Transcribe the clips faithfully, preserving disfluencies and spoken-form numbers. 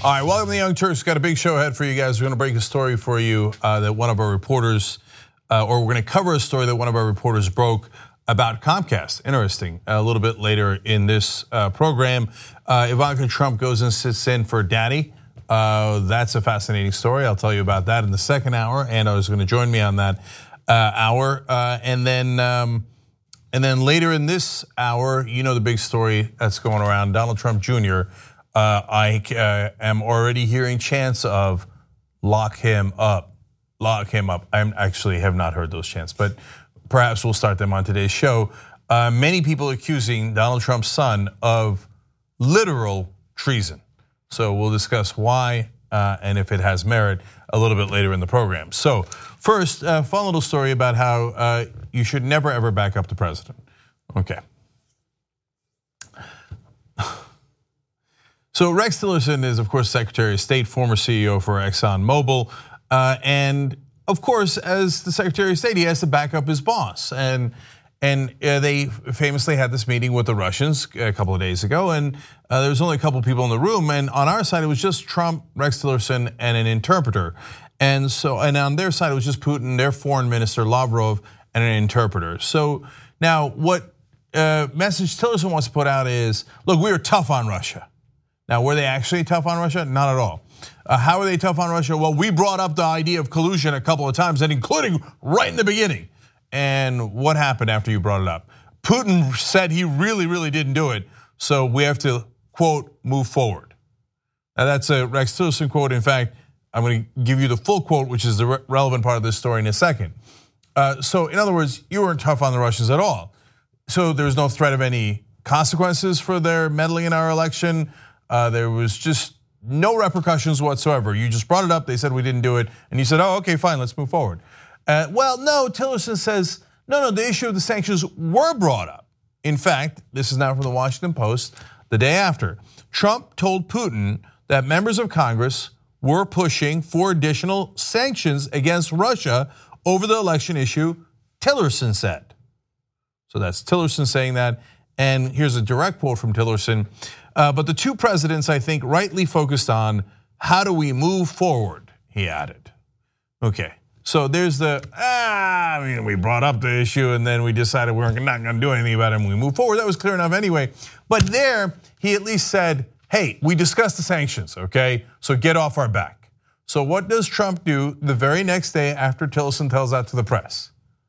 All right, welcome to the Young Turks. Got a big show ahead for you guys. We're going to break a story for you uh, that one of our reporters, uh, or we're going to cover a story that one of our reporters broke about Comcast. Interesting. A little bit later in this uh, program, uh, Ivanka Trump goes and sits in for Daddy. Uh, that's a fascinating story. I'll tell you about that in the second hour. Anna is going to join me on that uh, hour, uh, and then. Um, And then later in this hour, you know the big story that's going around, Donald Trump Junior Uh, I uh, am already hearing chants of lock him up, lock him up. I actually have not heard those chants, but perhaps we'll start them on today's show. Uh, many people accusing Donald Trump's son of literal treason. So we'll discuss why uh, and if it has merit a little bit later in the program. So first, uh, fun little story about how uh, you should never ever back up the president. Okay. So Rex Tillerson is, of course, Secretary of State, former C E O for ExxonMobil, uh, and of course, as the Secretary of State, he has to back up his boss. And and uh, they famously had this meeting with the Russians a couple of days ago, and uh, there was only a couple of people in the room. And on our side, it was just Trump, Rex Tillerson, and an interpreter. And so, and on their side, it was just Putin, their foreign minister Lavrov, and an interpreter. So now, what uh, message Tillerson wants to put out is, look, we are tough on Russia. Now, were they actually tough on Russia? Not at all. Uh, how are they tough on Russia? Well, we brought up the idea of collusion a couple of times, and including right in the beginning. And what happened after you brought it up? Putin said he really, really didn't do it, so we have to, quote, move forward. Now, that's a Rex Tillerson quote. In fact, I'm going to give you the full quote, which is the re relevant part of this story in a second. Uh, so, in other words, you weren't tough on the Russians at all. So there's no threat of any consequences for their meddling in our election. Uh, there was just no repercussions whatsoever. You just brought it up, they said we didn't do it, and you said, oh, okay, fine, let's move forward. Uh, well, no, Tillerson says, no, no, the issue of the sanctions were brought up. In fact, this is now from the Washington Post, the day after. Trump told Putin that members of Congress were pushing for additional sanctions against Russia over the election issue, Tillerson said. So that's Tillerson saying that, and here's a direct quote from Tillerson. Uh, but the two presidents, I think, rightly focused on how do we move forward, he added. Okay, so there's the, ah, I mean, we brought up the issue and then we decided we're not gonna do anything about it and we move forward. That was clear enough anyway. But there, he at least said, hey, we discussed the sanctions, okay? So get off our back. So what does Trump do the very next day after Tillerson tells that to the press?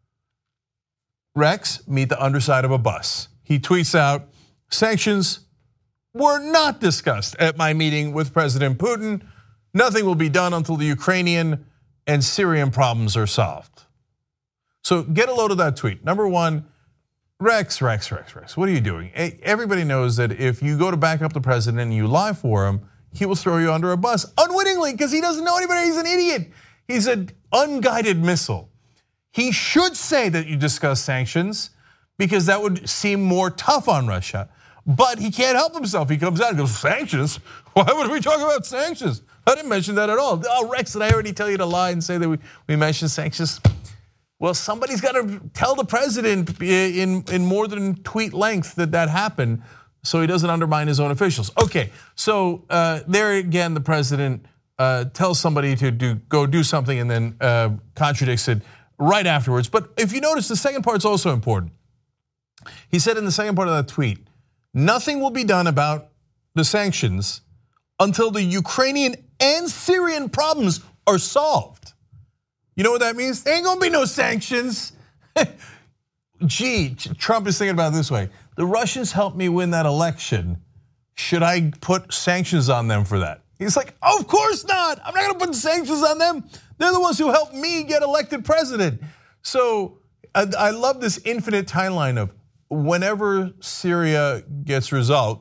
Rex, meet the underside of a bus. He tweets out, sanctions were not discussed at my meeting with President Putin. Nothing will be done until the Ukrainian and Syrian problems are solved. So get a load of that tweet. Number one, Rex, Rex, Rex, Rex, what are you doing? Everybody knows that if you go to back up the president and you lie for him, he will throw you under a bus unwittingly because he doesn't know anybody, he's an idiot. He's an unguided missile. He should say that you discuss sanctions because that would seem more tough on Russia. But he can't help himself. He comes out and goes, sanctions? Why would we talk about sanctions? I didn't mention that at all. Oh, Rex, did I already tell you to lie and say that we, we mentioned sanctions? Well, somebody's got to tell the president in, in more than tweet length that that happened so he doesn't undermine his own officials. Okay, so uh, there again, the president uh, tells somebody to do, go do something and then uh, contradicts it right afterwards. But if you notice, the second part's also important. He said in the second part of that tweet, nothing will be done about the sanctions until the Ukrainian and Syrian problems are solved. You know what that means? There ain't gonna be no sanctions. Gee, Trump is thinking about it this way. The Russians helped me win that election. Should I put sanctions on them for that? He's like, of course not. I'm not gonna put sanctions on them. They're the ones who helped me get elected president. So I love this infinite timeline of whenever Syria gets resolved,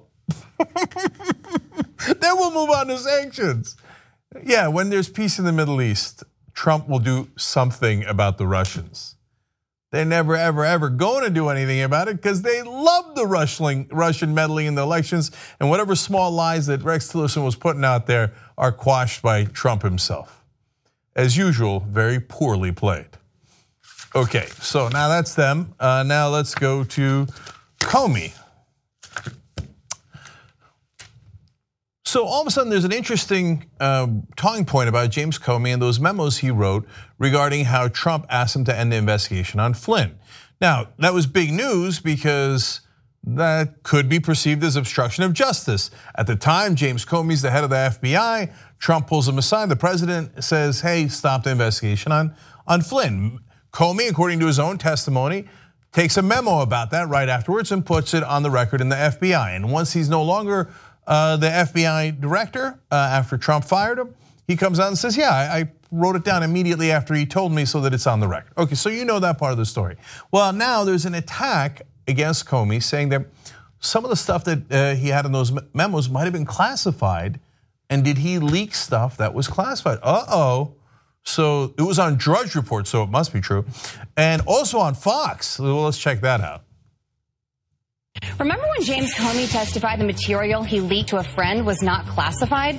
then we'll move on to sanctions. Yeah, when there's peace in the Middle East, Trump will do something about the Russians. They're never, ever, ever going to do anything about it because they love the Russian meddling in the elections, and whatever small lies that Rex Tillerson was putting out there are quashed by Trump himself. As usual, very poorly played. Okay, so now that's them. Uh, now let's go to Comey. So all of a sudden, there's an interesting uh, talking point about James Comey and those memos he wrote regarding how Trump asked him to end the investigation on Flynn. Now, that was big news because that could be perceived as obstruction of justice. At the time, James Comey's the head of the F B I. Trump pulls him aside. The president says, hey, stop the investigation on, on Flynn. Comey, according to his own testimony, takes a memo about that right afterwards and puts it on the record in the F B I. And once he's no longer uh, the F B I director, uh, after Trump fired him, he comes out and says, yeah, I, I wrote it down immediately after he told me so that it's on the record. Okay, so you know that part of the story. Well, now there's an attack against Comey saying that some of the stuff that uh, he had in those memos might have been classified, and did he leak stuff that was classified? Uh-oh. So it was on Drudge Report, so it must be true. And also on Fox. Well, let's check that out. Remember when James Comey testified the material he leaked to a friend was not classified?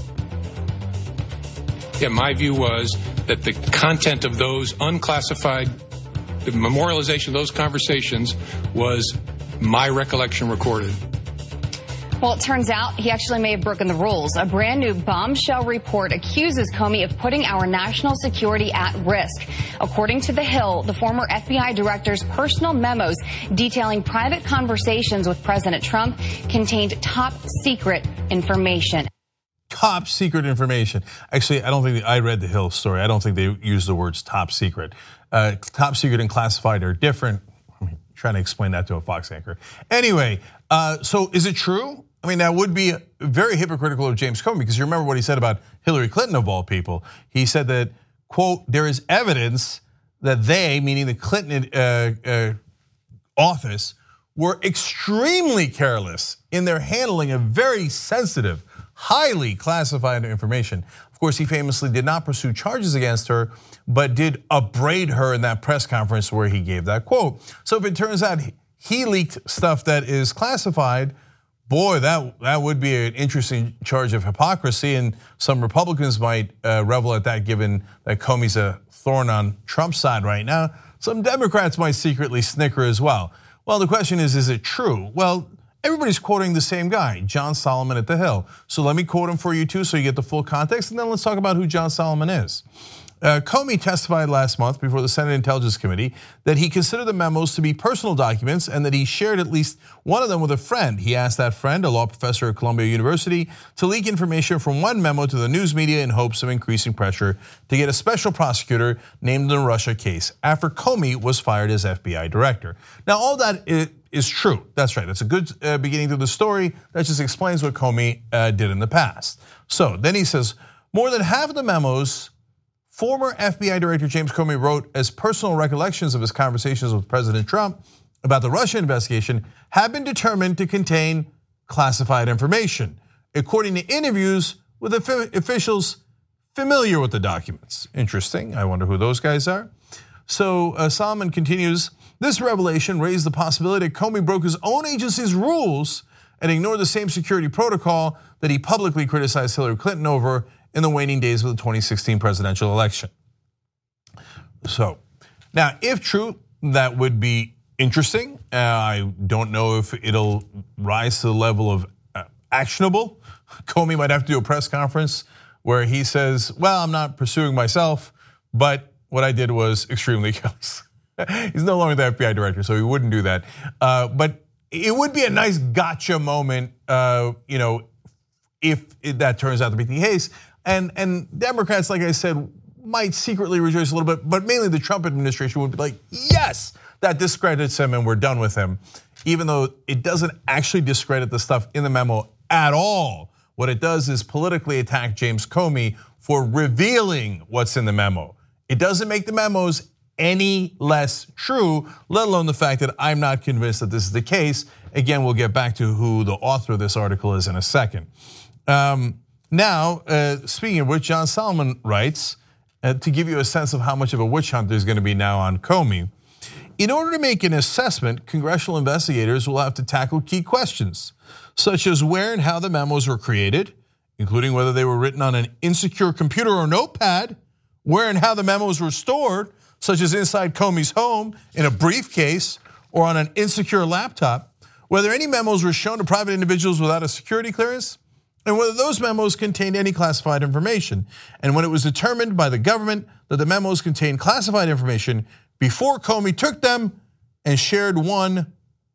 Yeah, my view was that the content of those unclassified, the memorialization of those conversations was my recollection recorded. Well, it turns out he actually may have broken the rules. A brand new bombshell report accuses Comey of putting our national security at risk. According to The Hill, the former F B I director's personal memos detailing private conversations with President Trump contained top secret information. Top secret information. Actually, I don't think I read the Hill story. I don't think they use the words top secret. Uh, top secret and classified are different. I'm trying to explain that to a Fox anchor. Anyway, uh, so is it true? I mean, that would be very hypocritical of James Comey, because you remember what he said about Hillary Clinton, of all people. He said that, quote, there is evidence that they, meaning the Clinton uh, uh, office, were extremely careless in their handling of very sensitive, highly classified information. Of course, he famously did not pursue charges against her, but did upbraid her in that press conference where he gave that quote. So if it turns out he leaked stuff that is classified, boy, that, that would be an interesting charge of hypocrisy, and some Republicans might uh, revel at that, given that Comey's a thorn on Trump's side right now. Some Democrats might secretly snicker as well. Well, the question is, is it true? Well, everybody's quoting the same guy, John Solomon at The Hill. So let me quote him for you too, so you get the full context, and then let's talk about who John Solomon is. Uh, Comey testified last month before the Senate Intelligence Committee that he considered the memos to be personal documents and that he shared at least one of them with a friend. He asked that friend, a law professor at Columbia University, to leak information from one memo to the news media in hopes of increasing pressure to get a special prosecutor named in the Russia case after Comey was fired as F B I director. Now, all that is true. That's right. That's a good beginning to the story. That just explains what Comey did in the past. So then he says, more than half of the memos former F B I Director James Comey wrote as personal recollections of his conversations with President Trump about the Russia investigation have been determined to contain classified information, according to interviews with officials familiar with the documents. Interesting. I wonder who those guys are. So uh, Solomon continues, this revelation raised the possibility that Comey broke his own agency's rules and ignored the same security protocol that he publicly criticized Hillary Clinton over in the waning days of the twenty sixteen presidential election. So now, if true, that would be interesting. Uh, I don't know if it'll rise to the level of uh, actionable. Comey might have to do a press conference where he says, well, I'm not pursuing myself, but what I did was extremely careless. He's no longer the F B I director, so he wouldn't do that. Uh, but it would be a nice gotcha moment, uh, you know, if that turns out to be the case. And, and Democrats, like I said, might secretly rejoice a little bit, but mainly the Trump administration would be like, yes, that discredits him and we're done with him. Even though it doesn't actually discredit the stuff in the memo at all. What it does is politically attack James Comey for revealing what's in the memo. It doesn't make the memos any less true, let alone the fact that I'm not convinced that this is the case. Again, we'll get back to who the author of this article is in a second. Um, Now, uh, speaking of which, John Solomon writes, uh, to give you a sense of how much of a witch hunt there's going to be now on Comey, in order to make an assessment, congressional investigators will have to tackle key questions, such as where and how the memos were created, including whether they were written on an insecure computer or notepad, where and how the memos were stored, such as inside Comey's home, in a briefcase, or on an insecure laptop, whether any memos were shown to private individuals without a security clearance, and whether those memos contained any classified information. And when it was determined by the government that the memos contained classified information before Comey took them and shared one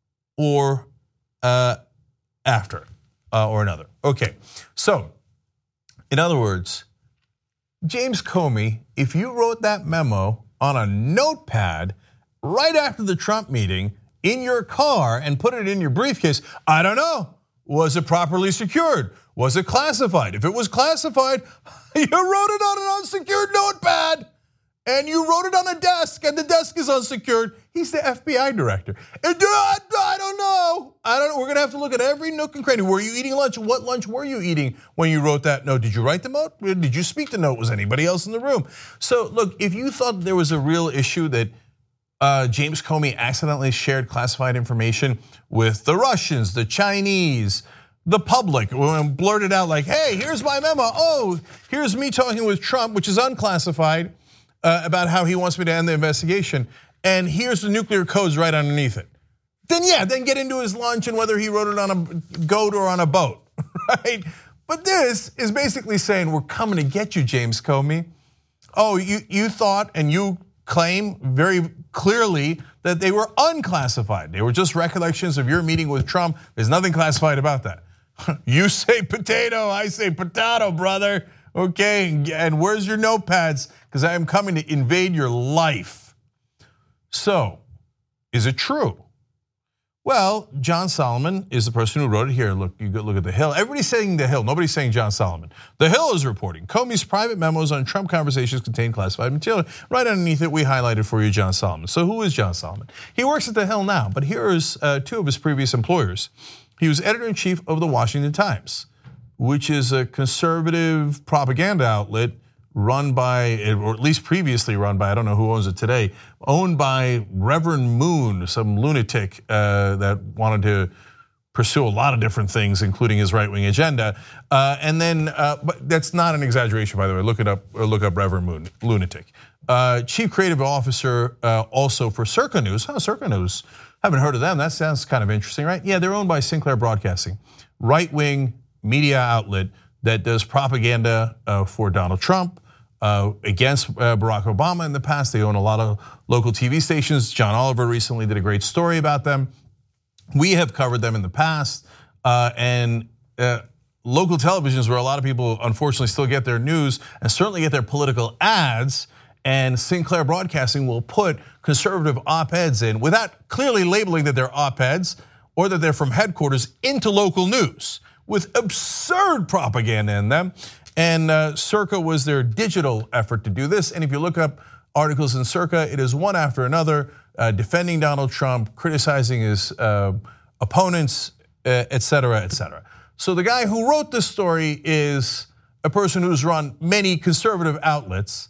or uh, after uh, or another. Okay, so in other words, James Comey, if you wrote that memo on a notepad right after the Trump meeting in your car and put it in your briefcase, I don't know, was it properly secured? Was it classified? If it was classified, you wrote it on an unsecured notepad and you wrote it on a desk and the desk is unsecured. He's the F B I director. And I don't know. I don't know. We're gonna have to look at every nook and cranny. Were you eating lunch? What lunch were you eating when you wrote that note? Did you write the note? Did you speak the note? Was anybody else in the room? So look, if you thought there was a real issue that uh, James Comey accidentally shared classified information with the Russians, the Chinese, the public, and blurted out like, hey, here's my memo. Oh, here's me talking with Trump, which is unclassified, uh, about how he wants me to end the investigation. And here's the nuclear codes right underneath it. Then yeah, then get into his lunch and whether he wrote it on a goat or on a boat, right? But this is basically saying, we're coming to get you, James Comey. Oh, you, you thought and you claim very clearly that they were unclassified. They were just recollections of your meeting with Trump. There's nothing classified about that. You say potato, I say potato, brother. Okay, and where's your notepads? Because I am coming to invade your life. So, is it true? Well, John Solomon is the person who wrote it here. Look, you go look at The Hill. Everybody's saying The Hill. Nobody's saying John Solomon. The Hill is reporting Comey's private memos on Trump conversations contain classified material. Right underneath it, we highlighted for you John Solomon. So who is John Solomon? He works at The Hill now, but here is uh, two of his previous employers. He was editor-in-chief of the Washington Times, which is a conservative propaganda outlet run by, or at least previously run by, I don't know who owns it today, owned by Reverend Moon, some lunatic uh, that wanted to pursue a lot of different things, including his right-wing agenda. Uh, and then, uh, but that's not an exaggeration, by the way. Look it up, or look up Reverend Moon, lunatic. Uh, Chief Creative Officer uh, also for Circa News. Huh, Circa News. Haven't heard of them. That sounds kind of interesting, right? Yeah, they're owned by Sinclair Broadcasting, right-wing media outlet that does propaganda uh, for Donald Trump, uh, against uh, Barack Obama in the past. They own a lot of local T V stations. John Oliver recently did a great story about them. We have covered them in the past, uh, and uh, local televisions where a lot of people unfortunately still get their news and certainly get their political ads. And Sinclair Broadcasting will put conservative op-eds in without clearly labeling that they're op-eds or that they're from headquarters into local news with absurd propaganda in them. And uh, Circa was their digital effort to do this. And if you look up articles in Circa, it is one after another, uh, defending Donald Trump, criticizing his uh, opponents, uh, et cetera, et cetera. So the guy who wrote this story is a person who's run many conservative outlets.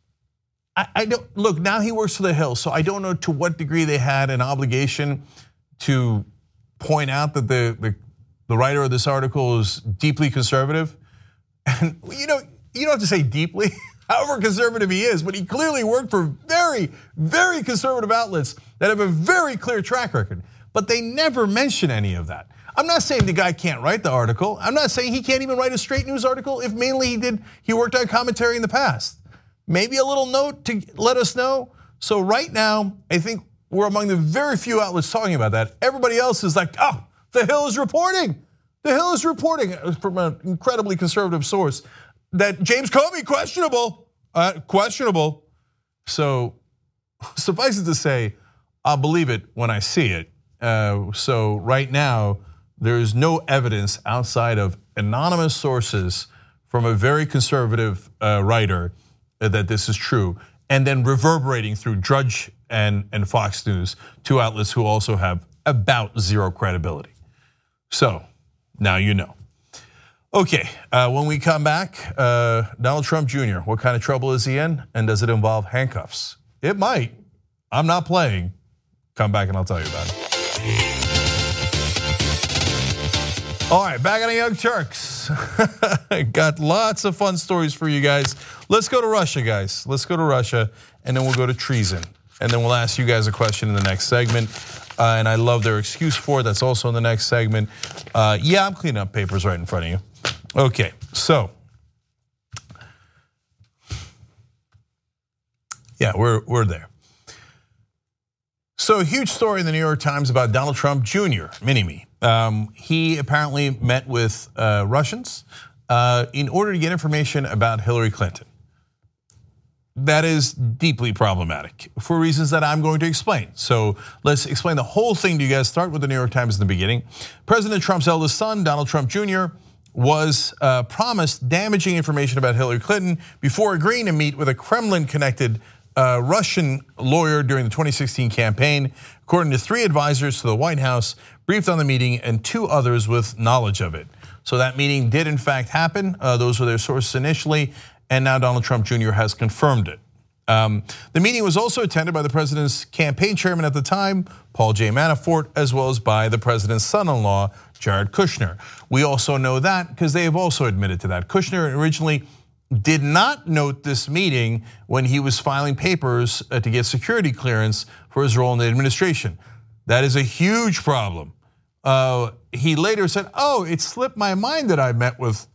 I, I don't, look, now he works for The Hill, so I don't know to what degree they had an obligation to point out that the, the, the writer of this article is deeply conservative. And you know, you don't have to say deeply, however conservative he is, but he clearly worked for very, very conservative outlets that have a very clear track record. But they never mention any of that. I'm not saying the guy can't write the article. I'm not saying he can't even write a straight news article if mainly he did, he worked on commentary in the past. Maybe a little note to let us know. So right now, I think we're among the very few outlets talking about that. Everybody else is like, oh, The Hill is reporting. The Hill is reporting from an incredibly conservative source that James Comey, questionable, uh, questionable. So suffice it to say, I'll believe it when I see it. Uh, so right now, there is no evidence outside of anonymous sources from a very conservative uh, writer that this is true, and then reverberating through Drudge and, and Fox News, two outlets who also have about zero credibility. So now you know. Okay, uh, when we come back, uh, Donald Trump Junior, what kind of trouble is he in, and does it involve handcuffs? It might. I'm not playing. Come back and I'll tell you about it. All right, back on the Young Turks. Got lots of fun stories for you guys. Let's go to Russia, guys. Let's go to Russia, and then we'll go to treason. And then we'll ask you guys a question in the next segment. Uh, and I love their excuse for it. That's also in the next segment. Uh, yeah, I'm cleaning up papers right in front of you. Okay, so yeah, we're we're there. So a huge story in the New York Times about Donald Trump Junior, Mini-Me. Um, he apparently met with uh, Russians uh, in order to get information about Hillary Clinton. That is deeply problematic for reasons that I'm going to explain. So let's explain the whole thing to you guys. Start with the New York Times in the beginning. President Trump's eldest son, Donald Trump Junior, was uh, promised damaging information about Hillary Clinton before agreeing to meet with a Kremlin-connected uh, Russian lawyer during the twenty sixteen campaign, according to three advisors to the White House briefed on the meeting and two others with knowledge of it. So that meeting did in fact happen. Uh, those were their sources initially. And now Donald Trump Junior has confirmed it. Um, the meeting was also attended by the president's campaign chairman at the time, Paul J. Manafort, as well as by the president's son-in-law, Jared Kushner. We also know that because they have also admitted to that. Kushner originally did not note this meeting when he was filing papers to get security clearance for his role in the administration. That is a huge problem. Uh, he later said, oh, it slipped my mind that I met with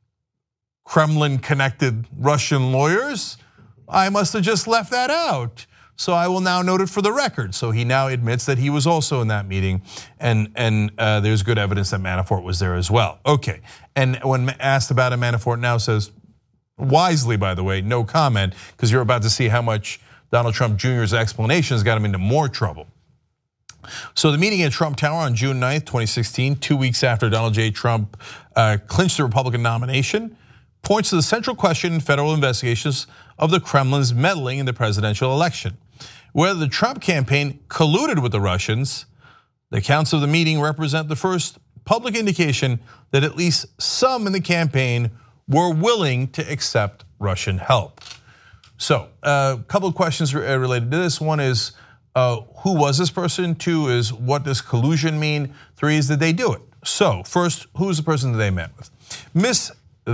Kremlin-connected Russian lawyers. I must have just left that out. So I will now note it for the record. So he now admits that he was also in that meeting, and and uh, there's good evidence that Manafort was there as well. Okay, and when asked about it, Manafort now says, wisely by the way, no comment, because you're about to see how much Donald Trump Junior's explanations got him into more trouble. So the meeting at Trump Tower on June ninth, twenty sixteen, two weeks after Donald J. Trump uh, clinched the Republican nomination, points to the central question in federal investigations of the Kremlin's meddling in the presidential election. Whether the Trump campaign colluded with the Russians, the accounts of the meeting represent the first public indication that at least some in the campaign were willing to accept Russian help. So a couple of questions related to this. One is, uh, who was this person? Two is, what does collusion mean? Three is, did they do it? So first, who was the person that they met with? Miss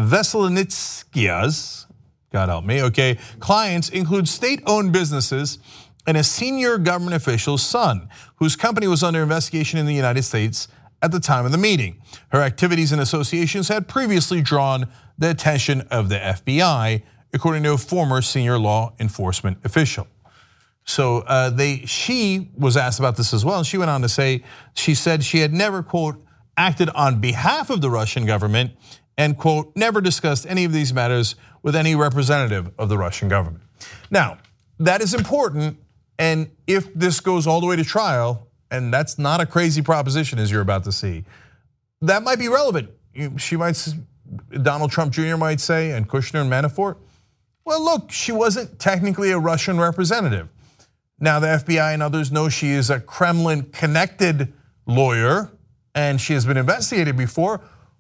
Veselnitskia's, God help me, okay, clients include state-owned businesses and a senior government official's son, whose company was under investigation in the United States at the time of the meeting. Her activities and associations had previously drawn the attention of the F B I, according to a former senior law enforcement official. So uh, they, she was asked about this as well, and she went on to say, she said she had never, quote, acted on behalf of the Russian government, and quote, never discussed any of these matters with any representative of the Russian government. Now, that is important, and if this goes all the way to trial, and that's not a crazy proposition as you're about to see, that might be relevant. She might, Donald Trump Junior might say, and Kushner and Manafort, well, look, she wasn't technically a Russian representative. Now the F B I and others know she is a Kremlin-connected lawyer, and she has been investigated before.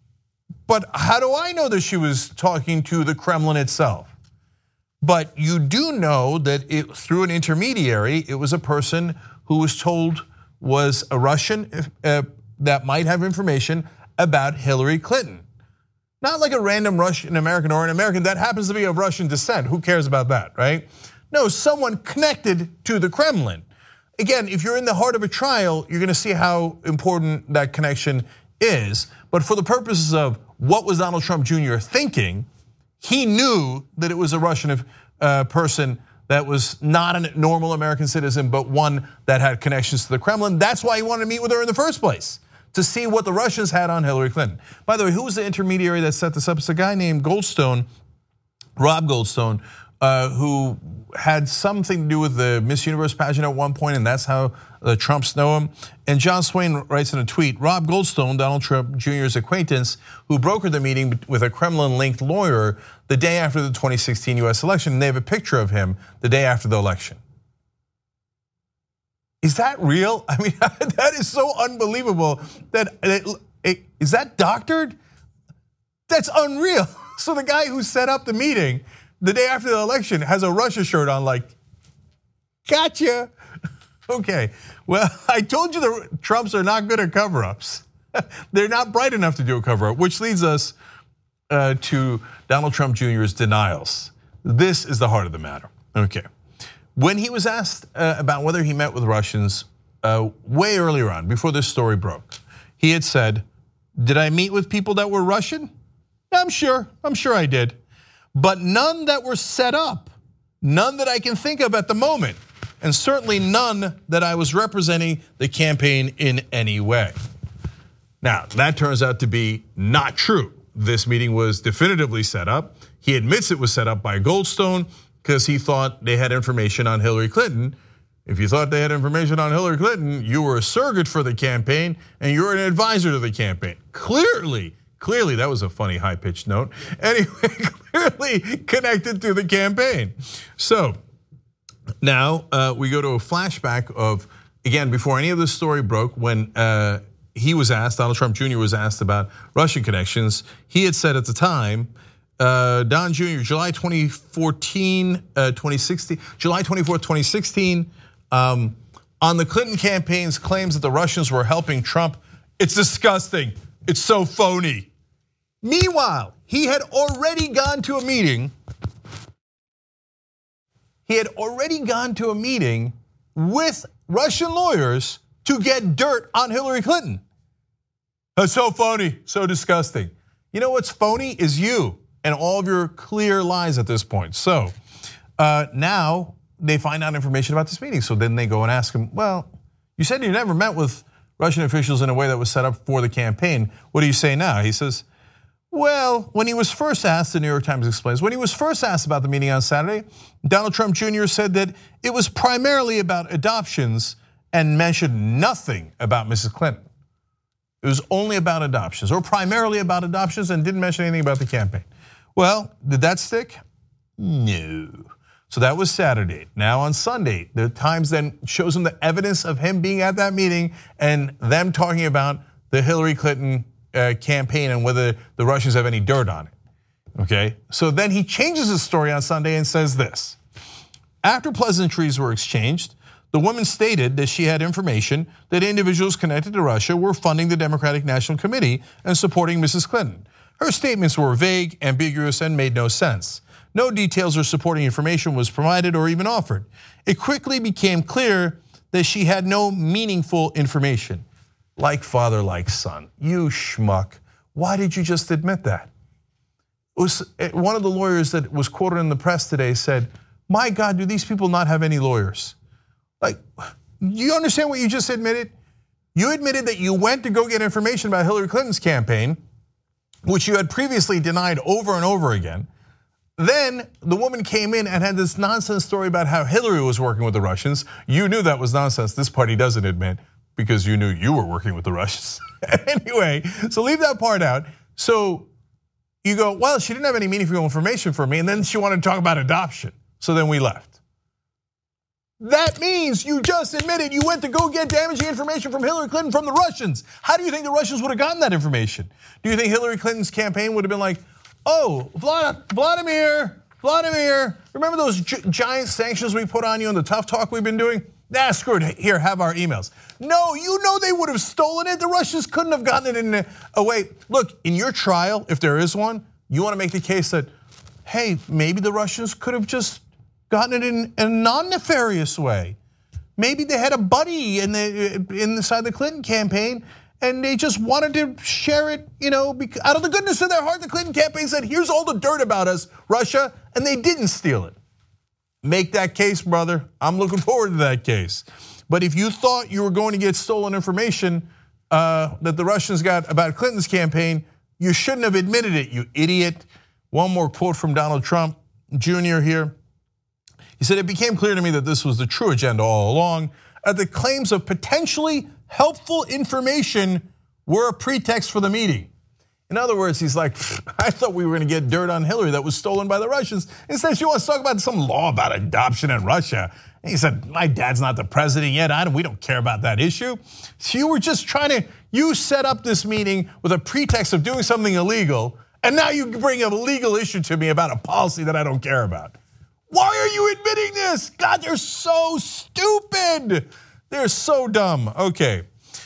But how do I know that she was talking to the Kremlin itself? But you do know that it, through an intermediary, it was a person who was told was a Russian uh, that might have information about Hillary Clinton. Not like a random Russian American or an American that happens to be of Russian descent. Who cares about that, right? No, someone connected to the Kremlin. Again, if you're in the heart of a trial, you're gonna see how important that connection is. But for the purposes of what was Donald Trump Junior thinking, he knew that it was a Russian person that was not a normal American citizen, but one that had connections to the Kremlin. That's why he wanted to meet with her in the first place, to see what the Russians had on Hillary Clinton. By the way, who was the intermediary that set this up? It's a guy named Goldstone, Rob Goldstone, uh, who had something to do with the Miss Universe pageant at one point, and that's how the Trumps know him. And John Swain writes in a tweet, Rob Goldstone, Donald Trump Junior's acquaintance, who brokered the meeting with a Kremlin-linked lawyer the day after the twenty sixteen U S election, and they have a picture of him the day after the election. Is that real? I mean, that is so unbelievable. That it, it, is that doctored? That's unreal. So the guy who set up the meeting the day after the election has a Russia shirt on, like, gotcha. Okay, well, I told you the Trumps are not good at cover-ups. They're not bright enough to do a cover-up, which leads us uh, to Donald Trump Junior's denials. This is the heart of the matter. Okay, when he was asked uh, about whether he met with Russians uh, way earlier on, before this story broke, he had said, did I meet with people that were Russian? I'm sure, I'm sure I did. But none that were set up, none that I can think of at the moment, and certainly none that I was representing the campaign in any way. Now, that turns out to be not true. This meeting was definitively set up. He admits it was set up by Goldstone because he thought they had information on Hillary Clinton. If you thought they had information on Hillary Clinton, you were a surrogate for the campaign and you were an advisor to the campaign. Clearly, clearly, that was a funny high-pitched note. Anyway, clearly connected to the campaign. So now uh, we go to a flashback of, again, before any of this story broke, when uh, he was asked, Donald Trump Junior was asked about Russian connections. He had said at the time, uh, Don Junior, July twenty fourteen, uh, twenty sixteen, July twenty-fourth, twenty sixteen, um, on the Clinton campaign's claims that the Russians were helping Trump, it's disgusting. It's so phony. Meanwhile, he had already gone to a meeting. He had already gone to a meeting with Russian lawyers to get dirt on Hillary Clinton. That's so phony, so disgusting. You know what's phony is you and all of your clear lies at this point. So uh, now they find out information about this meeting. So then they go and ask him, well, you said you never met with Russian officials in a way that was set up for the campaign. What do you say now? He says, well, when he was first asked, the New York Times explains, when he was first asked about the meeting on Saturday, Donald Trump Junior said that it was primarily about adoptions and mentioned nothing about Missus Clinton. It was only about adoptions, or primarily about adoptions, and didn't mention anything about the campaign. Well, did that stick? No. So that was Saturday. Now on Sunday, the Times then shows him the evidence of him being at that meeting and them talking about the Hillary Clinton campaign and whether the Russians have any dirt on it. Okay, so then he changes his story on Sunday and says this. After pleasantries were exchanged, the woman stated that she had information that individuals connected to Russia were funding the Democratic National Committee and supporting Missus Clinton. Her statements were vague, ambiguous, and made no sense. No details or supporting information was provided or even offered. It quickly became clear that she had no meaningful information. Like father, like son. You schmuck. Why did you just admit that? It was one of the lawyers that was quoted in the press today said, my God, do these people not have any lawyers? Like, you understand what you just admitted? You admitted that you went to go get information about Hillary Clinton's campaign, which you had previously denied over and over again. Then the woman came in and had this nonsense story about how Hillary was working with the Russians. You knew that was nonsense. This party doesn't admit, because you knew you were working with the Russians. Anyway, so leave that part out. So you go, well, she didn't have any meaningful information for me, and then she wanted to talk about adoption. So then we left. That means you just admitted you went to go get damaging information from Hillary Clinton from the Russians. How do you think the Russians would have gotten that information? Do you think Hillary Clinton's campaign would have been like, oh, Vladimir, Vladimir, remember those giant sanctions we put on you and the tough talk we've been doing? Nah, screw it, here, have our emails. No, you know they would have stolen it. The Russians couldn't have gotten it in a way. Look, in your trial, if there is one, you want to make the case that, hey, maybe the Russians could have just gotten it in a non-nefarious way. Maybe they had a buddy in the inside the Clinton campaign and they just wanted to share it, you know, out of the goodness of their heart. The Clinton campaign said, here's all the dirt about us, Russia, and they didn't steal it. Make that case, brother. I'm looking forward to that case. But if you thought you were going to get stolen information uh, that the Russians got about Clinton's campaign, you shouldn't have admitted it, you idiot. One more quote from Donald Trump Junior here. He said, it became clear to me that this was the true agenda all along, that the claims of potentially helpful information were a pretext for the meeting. In other words, he's like, I thought we were gonna get dirt on Hillary that was stolen by the Russians. Instead, she wants to talk about some law about adoption in Russia. And he said, my dad's not the president yet, I don't, we don't care about that issue. So you were just trying to, you set up this meeting with a pretext of doing something illegal, and now you bring a legal issue to me about a policy that I don't care about. Why are you admitting this? God, they're so stupid. They're so dumb. Okay.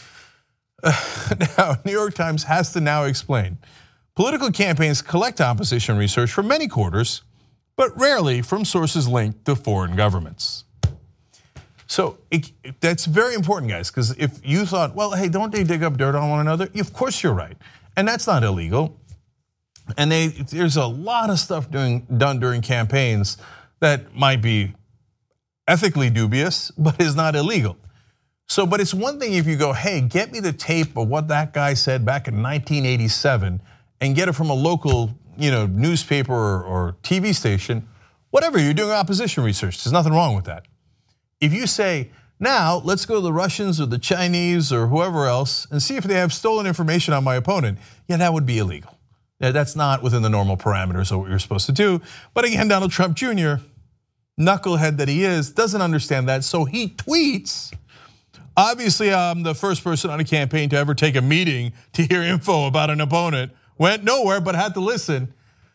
Now, New York Times has to now explain. Political campaigns collect opposition research from many quarters, but rarely from sources linked to foreign governments. So it, that's very important, guys, because if you thought, well, hey, don't they dig up dirt on one another? Of course you're right, and that's not illegal. And they, there's a lot of stuff doing, done during campaigns that might be ethically dubious, but is not illegal. So, but it's one thing if you go, hey, get me the tape of what that guy said back in nineteen eighty-seven and get it from a local, you know, newspaper or, or T V station, whatever, you're doing opposition research. There's nothing wrong with that. If you say, now let's go to the Russians or the Chinese or whoever else and see if they have stolen information on my opponent, yeah, that would be illegal. Yeah, that's not within the normal parameters of what you're supposed to do. But again, Donald Trump Junior, knucklehead that he is, doesn't understand that, so he tweets, obviously I'm the first person on a campaign to ever take a meeting to hear info about an opponent. Went nowhere, but had to listen.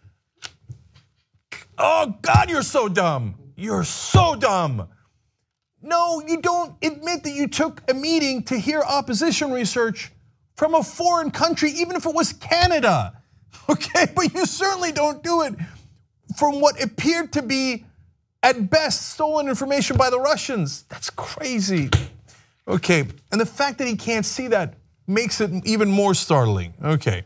Oh God, you're so dumb. You're so dumb. No, you don't admit that you took a meeting to hear opposition research from a foreign country, even if it was Canada. Okay, but you certainly don't do it from what appeared to be, at best, stolen information by the Russians. That's crazy. Okay, and the fact that he can't see that makes it even more startling. Okay.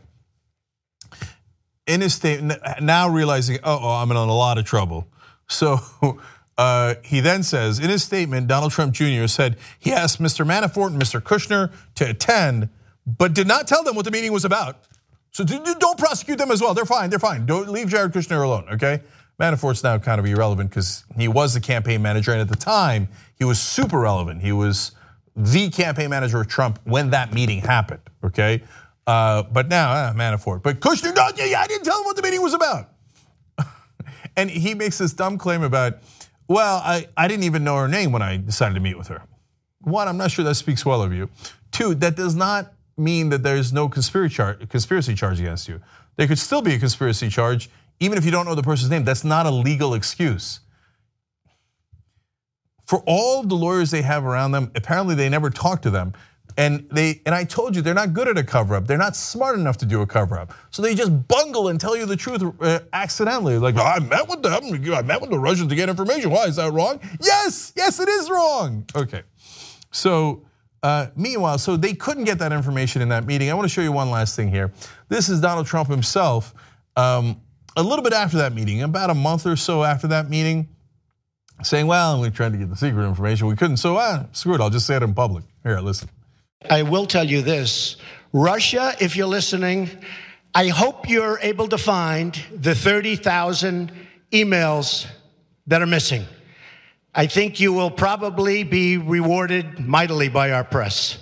In his statement, now realizing, oh, I'm in a lot of trouble. So uh, he then says, in his statement, Donald Trump Junior said he asked Mister Manafort and Mister Kushner to attend, but did not tell them what the meeting was about. So don't prosecute them as well. They're fine, they're fine. Don't leave Jared Kushner alone, okay? Manafort's now kind of irrelevant because he was the campaign manager, and at the time, he was super relevant. He was the campaign manager of Trump when that meeting happened, okay? Uh, but now, uh, Manafort. But Kushner, no, I didn't tell him what the meeting was about. And he makes this dumb claim about, well, I, I didn't even know her name when I decided to meet with her. One, I'm not sure that speaks well of you. Two, that does not mean that there's no conspiracy charge, conspiracy charge against you. There could still be a conspiracy charge, even if you don't know the person's name. That's not a legal excuse. For all the lawyers they have around them, apparently they never talk to them. And they and I told you, they're not good at a cover-up. They're not smart enough to do a cover-up. So they just bungle and tell you the truth accidentally. Like, I met with them, I met with the Russians to get information. Why, is that wrong? Yes, yes, it is wrong. Okay, so uh, meanwhile, so they couldn't get that information in that meeting. I want to show you one last thing here. This is Donald Trump himself. Um, a little bit after that meeting, about a month or so after that meeting, saying, well, we tried to get the secret information. We couldn't, so ah, screw it, I'll just say it in public. Here, listen. I will tell you this, Russia, if you're listening, I hope you're able to find the thirty thousand emails that are missing. I think you will probably be rewarded mightily by our press.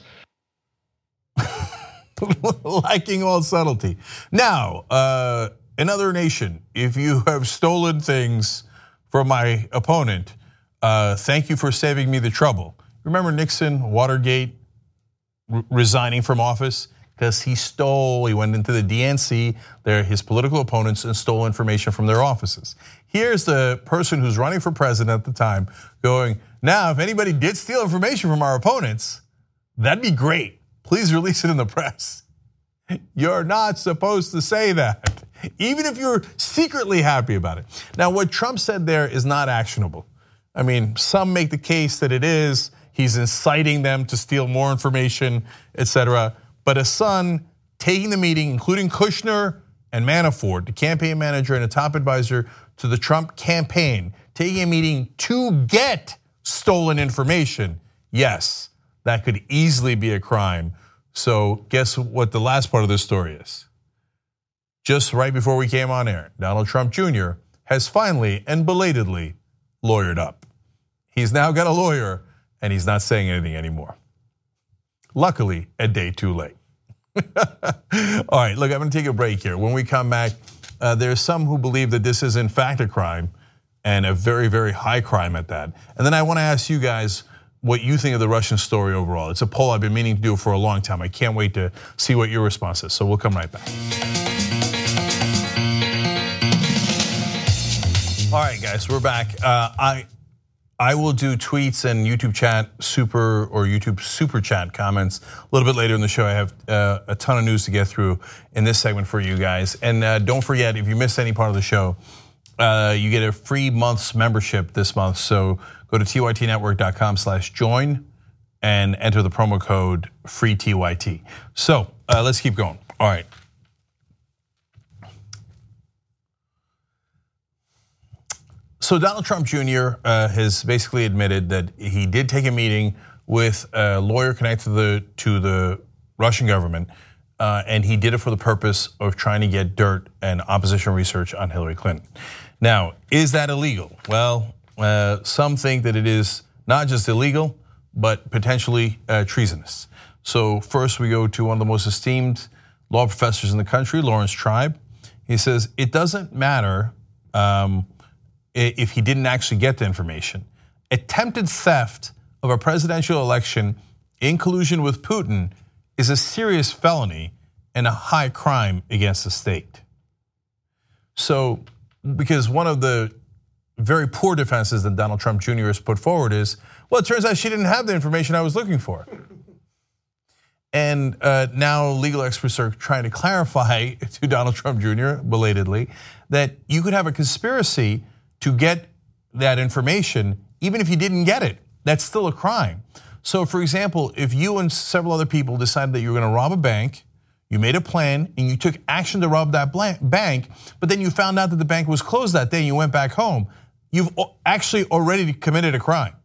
Lacking all subtlety. Now, uh, another nation, if you have stolen things from my opponent, uh, thank you for saving me the trouble. Remember Nixon, Watergate, resigning from office because he stole, he went into the D N C, they're his political opponents, and stole information from their offices. Here's the person who's running for president at the time going, now if anybody did steal information from our opponents, that'd be great. Please release it in the press. You're not supposed to say that, even if you're secretly happy about it. Now, what Trump said there is not actionable. I mean, some make the case that it is. He's inciting them to steal more information, et cetera. But a son taking the meeting, including Kushner and Manafort, the campaign manager and a top advisor to the Trump campaign, taking a meeting to get stolen information, yes, that could easily be a crime. So guess what the last part of this story is? Just right before we came on air, Donald Trump Junior has finally and belatedly lawyered up. He's now got a lawyer, and he's not saying anything anymore. Luckily, a day too late. All right, look, I'm gonna take a break here. When we come back, uh, there's some who believe that this is in fact a crime, and a very, very high crime at that. And then I wanna ask you guys what you think of the Russian story overall. It's a poll I've been meaning to do for a long time. I can't wait to see what your response is, so we'll come right back. All right, guys, we're back. Uh, I. I will do tweets and YouTube chat super or YouTube super chat comments a little bit later in the show. I have uh, a ton of news to get through in this segment for you guys. And uh, don't forget, if you missed any part of the show, uh, you get a free month's membership this month. So go to T Y T network dot com slash join and enter the promo code free T Y T. So uh, let's keep going. All right. So Donald Trump Junior Uh, has basically admitted that he did take a meeting with a lawyer connected to the, to the Russian government, uh, and he did it for the purpose of trying to get dirt and opposition research on Hillary Clinton. Now, is that illegal? Well, uh, some think that it is not just illegal, but potentially uh, treasonous. So first we go to one of the most esteemed law professors in the country, Lawrence Tribe. He says, it doesn't matter um, if he didn't actually get the information. Attempted theft of a presidential election in collusion with Putin is a serious felony and a high crime against the state. So, because one of the very poor defenses that Donald Trump Junior has put forward is, well, it turns out she didn't have the information I was looking for. And uh, now legal experts are trying to clarify to Donald Trump Junior belatedly that you could have a conspiracy to get that information even if you didn't get it. That's still a crime. So for example, if you and several other people decided that you were gonna rob a bank, you made a plan and you took action to rob that bank, but then you found out that the bank was closed that day and you went back home, you've actually already committed a crime.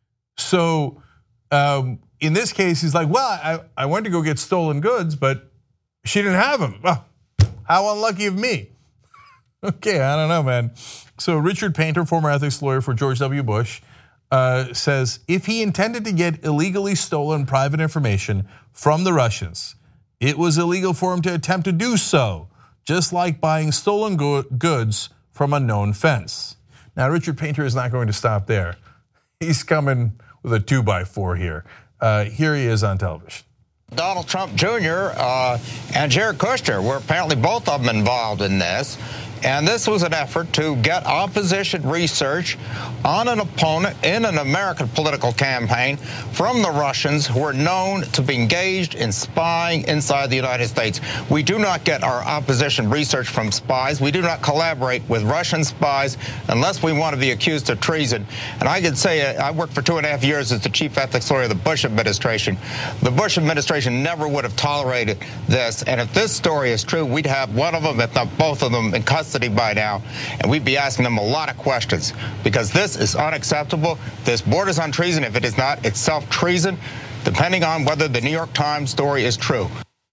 So um, in this case, he's like, well, I, I went to go get stolen goods, but she didn't have them. Well, how unlucky of me. Okay, I don't know, man. So Richard Painter, former ethics lawyer for George W. Bush, uh, says if he intended to get illegally stolen private information from the Russians, it was illegal for him to attempt to do so, just like buying stolen goods from a known fence. Now, Richard Painter is not going to stop there. He's coming with a two by four here. Uh, here he is on television. Donald Trump Junior Uh, and Jared Kushner were apparently both of them involved in this. And this was an effort to get opposition research on an opponent in an American political campaign from the Russians who are known to be engaged in spying inside the United States. We do not get our opposition research from spies. We do not collaborate with Russian spies unless we want to be accused of treason. And I can say I worked for two and a half years as the chief ethics lawyer of the Bush administration. The Bush administration never would have tolerated this. And if this story is true, we'd have one of them, if not both of them, in custody by now, and we'd be asking them a lot of questions because this is unacceptable. This borders on treason. If it is not, it's self-treason, depending on whether the New York Times story is true.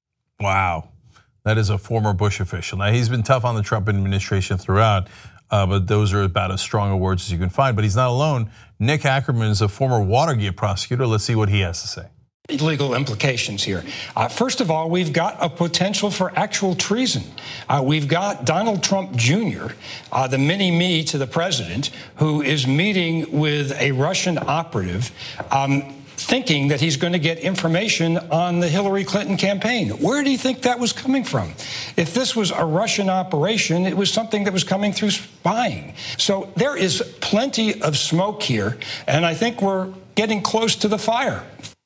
Wow, that is a former Bush official. Now, he's been tough on the Trump administration throughout, uh, but those are about as strong a words as you can find. But he's not alone. Nick Ackerman is a former Watergate prosecutor. Let's see what he has to say. Legal implications here. Uh, first of all, we've got a potential for actual treason. Uh, we've got Donald Trump Junior, uh, the mini-me to the president, who is meeting with a Russian operative, um, thinking that he's going to get information on the Hillary Clinton campaign. Where do you think that was coming from? If this was a Russian operation, it was something that was coming through spying. So there is plenty of smoke here, and I think we're getting close to the fire.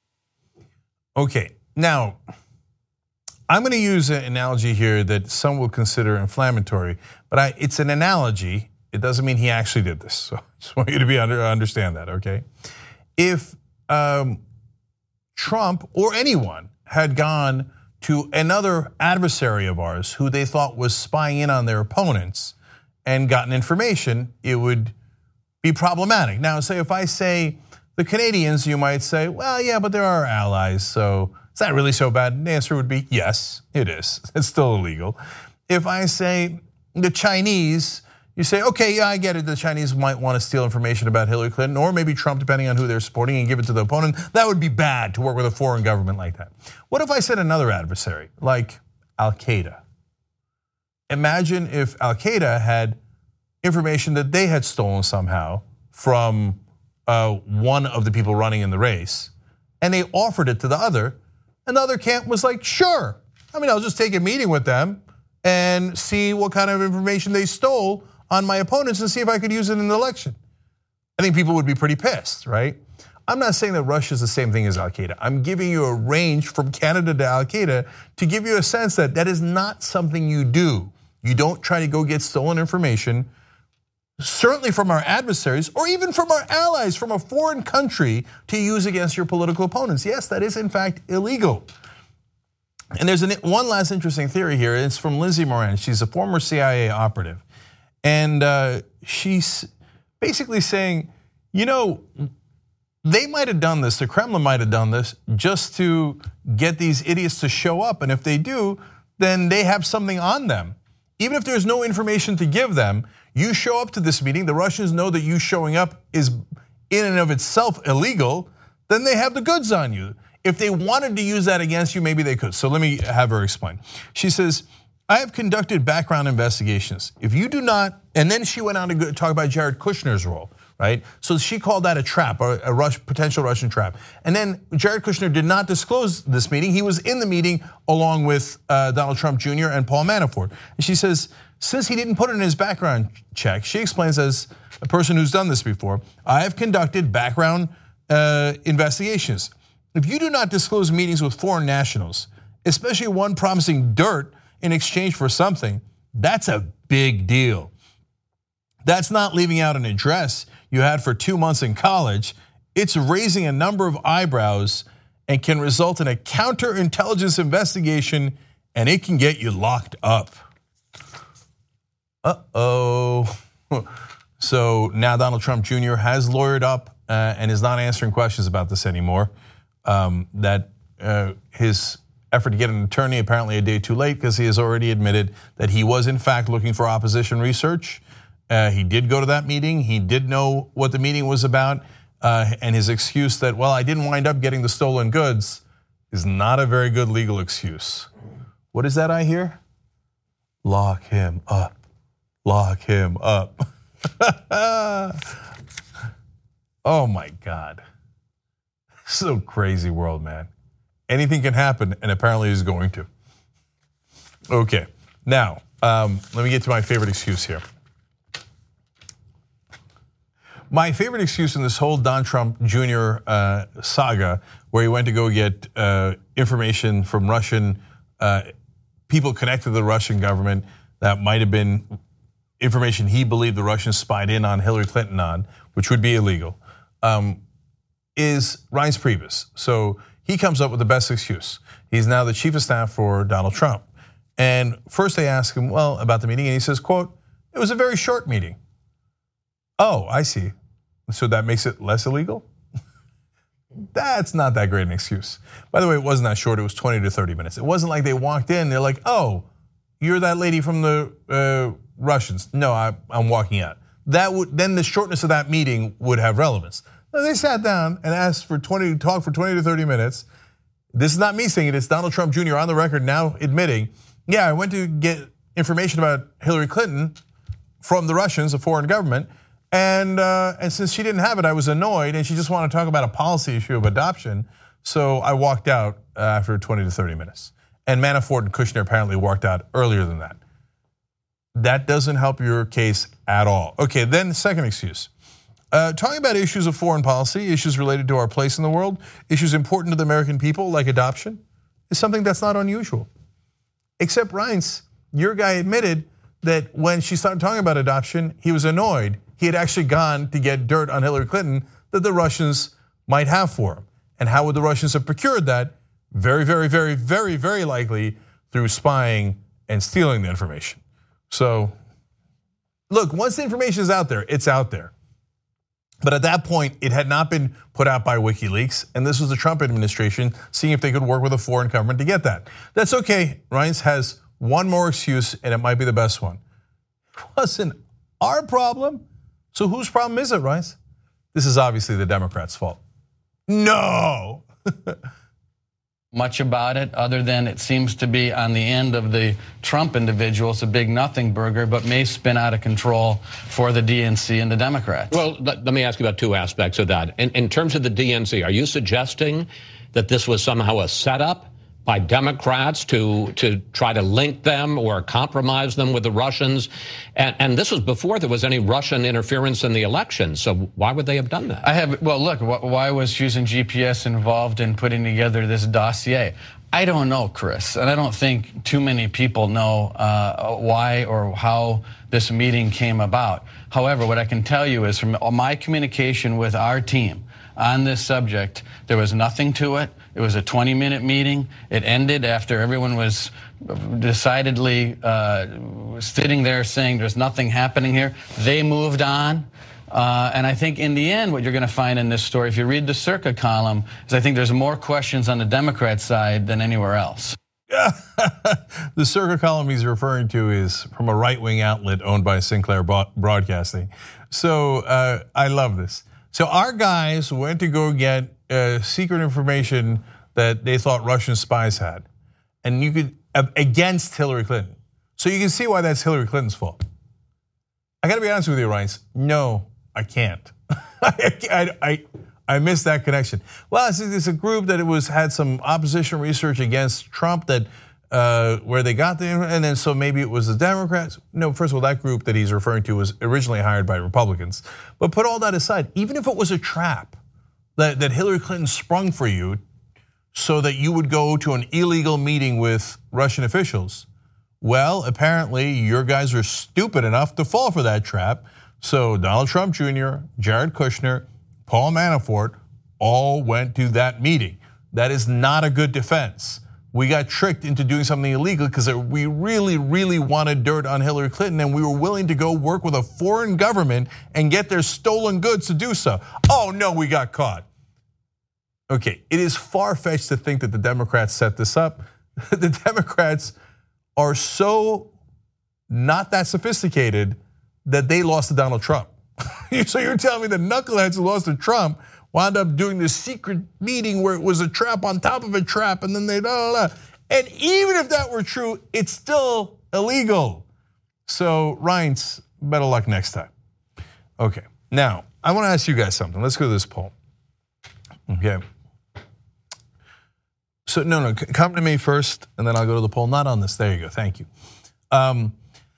Okay, now, I'm gonna use an analogy here that some will consider inflammatory, but I, it's an analogy. It doesn't mean he actually did this, so I just want you to be under, understand that, okay? If um, Trump or anyone had gone to another adversary of ours who they thought was spying in on their opponents and gotten information, it would be problematic. Now, say if I say, the Canadians, you might say, well, yeah, but they're our allies, so is that really so bad? The answer would be yes, it is. It's still illegal. If I say the Chinese, you say, okay, yeah, I get it. The Chinese might want to steal information about Hillary Clinton or maybe Trump, depending on who they're supporting, and give it to the opponent. That would be bad to work with a foreign government like that. What if I said another adversary, like Al-Qaeda? Imagine if Al-Qaeda had information that they had stolen somehow from Uh, one of the people running in the race, and they offered it to the other, and the other camp was like, sure. I mean, I'll just take a meeting with them and see what kind of information they stole on my opponents and see if I could use it in the election. I think people would be pretty pissed, right? I'm not saying that Russia is the same thing as Al-Qaeda. I'm giving you a range from Canada to Al-Qaeda to give you a sense that that is not something you do. You don't try to go get stolen information, certainly from our adversaries or even from our allies from a foreign country to use against your political opponents. Yes, that is in fact illegal. And there's an, one last interesting theory here. It's from Lindsey Moran. She's a former C I A operative. And uh, she's basically saying, you know, they might have done this, the Kremlin might have done this just to get these idiots to show up. And if they do, then they have something on them. Even if there's no information to give them, you show up to this meeting, the Russians know that you showing up is in and of itself illegal, then they have the goods on you. If they wanted to use that against you, maybe they could. So let me have her explain. She says, I have conducted background investigations. If you do not, and then she went on to talk about Jared Kushner's role, right? So she called that a trap, a, a Rush, potential Russian trap. And then Jared Kushner did not disclose this meeting. He was in the meeting along with uh, Donald Trump Junior and Paul Manafort. And she says, since he didn't put it in his background check, she explains as a person who's done this before, I have conducted background uh, investigations. If you do not disclose meetings with foreign nationals, especially one promising dirt in exchange for something, that's a big deal. That's not leaving out an address you had for two months in college. It's raising a number of eyebrows and can result in a counterintelligence investigation, and it can get you locked up. Uh-oh. So now Donald Trump Junior has lawyered up uh, and is not answering questions about this anymore. Um, that uh, his effort to get an attorney apparently a day too late because he has already admitted that he was in fact looking for opposition research. Uh, he did go to that meeting. He did know what the meeting was about. Uh, and his excuse that, well, I didn't wind up getting the stolen goods is not a very good legal excuse. What is that I hear? Lock him up. Lock him up. Oh my God. So crazy world, man. Anything can happen, and apparently is going to. Okay, now, um, let me get to my favorite excuse here. My favorite excuse in this whole Don Trump Junior uh, saga, where he went to go get uh, information from Russian uh, people connected to the Russian government that might have been information he believed the Russians spied in on Hillary Clinton on, which would be illegal, um, is Reince Priebus. So he comes up with the best excuse. He's now the chief of staff for Donald Trump. And first they ask him, well, about the meeting, and he says, quote, it was a very short meeting. Oh, I see. So that makes it less illegal? That's not that great an excuse. By the way, it wasn't that short, it was twenty to thirty minutes. It wasn't like they walked in, they're like, oh, you're that lady from the uh, Russians. No, I, I'm walking out. That would, then the shortness of that meeting would have relevance. They sat down and asked for twenty, talk for twenty to thirty minutes. This is not me saying it, it's Donald Trump Junior on the record now admitting, yeah, I went to get information about Hillary Clinton from the Russians, a foreign government, and uh, and since she didn't have it, I was annoyed, and she just wanted to talk about a policy issue of adoption, so I walked out after twenty to thirty minutes. And Manafort and Kushner apparently walked out earlier than that. That doesn't help your case at all. Okay, then the second excuse. Uh, talking about issues of foreign policy, issues related to our place in the world, issues important to the American people like adoption, is something that's not unusual. Except Reince, your guy admitted that when she started talking about adoption, he was annoyed. He had actually gone to get dirt on Hillary Clinton that the Russians might have for him. And how would the Russians have procured that? Very, very, very, very, very likely through spying and stealing the information. So, look, once the information is out there, it's out there. But at that point, it had not been put out by WikiLeaks, and this was the Trump administration seeing if they could work with a foreign government to get that. That's okay. Reince has one more excuse, and it might be the best one. It wasn't our problem. So whose problem is it, Reince? This is obviously the Democrats' fault. No. Much about it, other than it seems to be on the end of the Trump individual. It's a big nothing burger, but may spin out of control for the D N C and the Democrats. Well, let me ask you about two aspects of that. In, in terms of the D N C, are you suggesting that this was somehow a setup by Democrats to to try to link them or compromise them with the Russians? And, and this was before there was any Russian interference in the election. So why would they have done that? I have, well, look, why was Fusion G P S involved in putting together this dossier? I don't know, Chris, and I don't think too many people know uh, why or how this meeting came about. However, what I can tell you is from my communication with our team on this subject, there was nothing to it. It was a twenty minute meeting. It ended after everyone was decidedly uh, sitting there saying there's nothing happening here. They moved on. Uh, and I think in the end, what you're going to find in this story, if you read the Circa column, is I think there's more questions on the Democrat side than anywhere else. The Circa column he's referring to is from a right-wing outlet owned by Sinclair Broadcasting. So uh, I love this. So our guys went to go get uh, secret information that they thought Russian spies had, and you could against Hillary Clinton. So you can see why that's Hillary Clinton's fault. I got to be honest with you, Reince. No, I can't. I, I, I missed that connection. Well, it's, it's a group that it was had some opposition research against Trump that uh, where they got the, and then so maybe it was the Democrats. No, first of all, that group that he's referring to was originally hired by Republicans. But put all that aside, even if it was a trap that, that Hillary Clinton sprung for you so that you would go to an illegal meeting with Russian officials, well, apparently your guys are stupid enough to fall for that trap. So Donald Trump Junior, Jared Kushner, Paul Manafort all went to that meeting. That is not a good defense. We got tricked into doing something illegal because we really, really wanted dirt on Hillary Clinton, and we were willing to go work with a foreign government and get their stolen goods to do so. Oh no, we got caught. Okay, it is far-fetched to think that the Democrats set this up. The Democrats are so not that sophisticated that they lost to Donald Trump. So you're telling me the knuckleheads who lost to Trump wound up doing this secret meeting where it was a trap on top of a trap, and then they da da da. And even if that were true, it's still illegal. So Reince, better luck next time. Okay, now I want to ask you guys something. Let's go to this poll. Okay. So no, no, come to me first, and then I'll go to the poll. Not on this. There you go. Thank you. Um,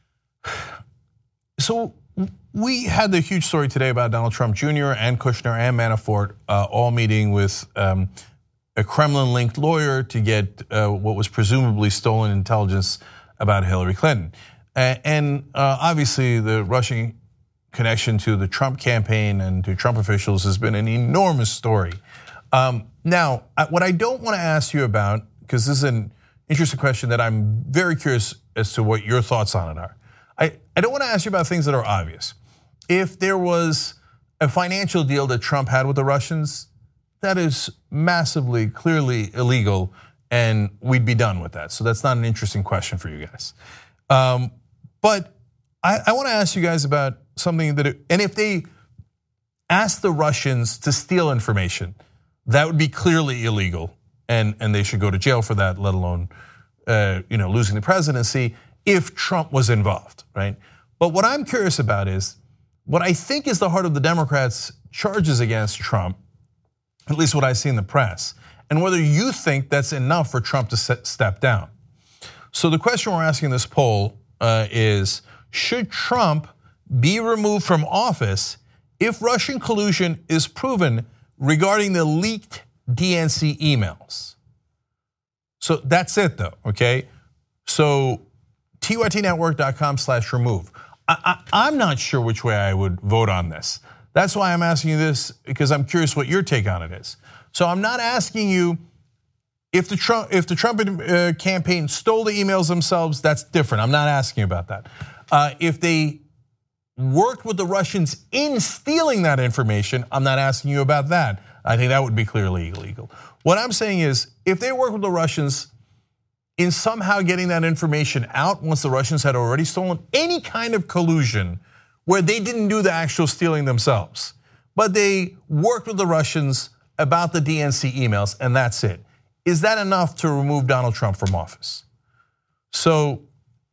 so we had the huge story today about Donald Trump Junior and Kushner and Manafort uh, all meeting with um, a Kremlin-linked lawyer to get uh, what was presumably stolen intelligence about Hillary Clinton. And uh, obviously the Russian connection to the Trump campaign and to Trump officials has been an enormous story. Um, now, what I don't want to ask you about, because this is an interesting question that I'm very curious as to what your thoughts on it are. I, I don't want to ask you about things that are obvious. If there was a financial deal that Trump had with the Russians, that is massively, clearly illegal, and we'd be done with that. So that's not an interesting question for you guys. Um, but I, I want to ask you guys about something that, it, and if they asked the Russians to steal information, that would be clearly illegal, and, and they should go to jail for that, let alone uh, you know, losing the presidency if Trump was involved, right? But what I'm curious about is, what I think is the heart of the Democrats' charges against Trump, at least what I see in the press, and whether you think that's enough for Trump to step down. So the question we're asking in this poll uh, is, should Trump be removed from office if Russian collusion is proven regarding the leaked D N C emails? So that's it though, okay? So T Y T network dot com slash remove. I, I, I'm not sure which way I would vote on this. That's why I'm asking you this, because I'm curious what your take on it is. So I'm not asking you if the Trump, if the Trump uh, campaign stole the emails themselves, that's different. I'm not asking you about that. Uh, if they worked with the Russians in stealing that information, I'm not asking you about that. I think that would be clearly illegal. What I'm saying is, if they work with the Russians in somehow getting that information out once the Russians had already stolen, any kind of collusion where they didn't do the actual stealing themselves, but they worked with the Russians about the D N C emails, and that's it. Is that enough to remove Donald Trump from office? So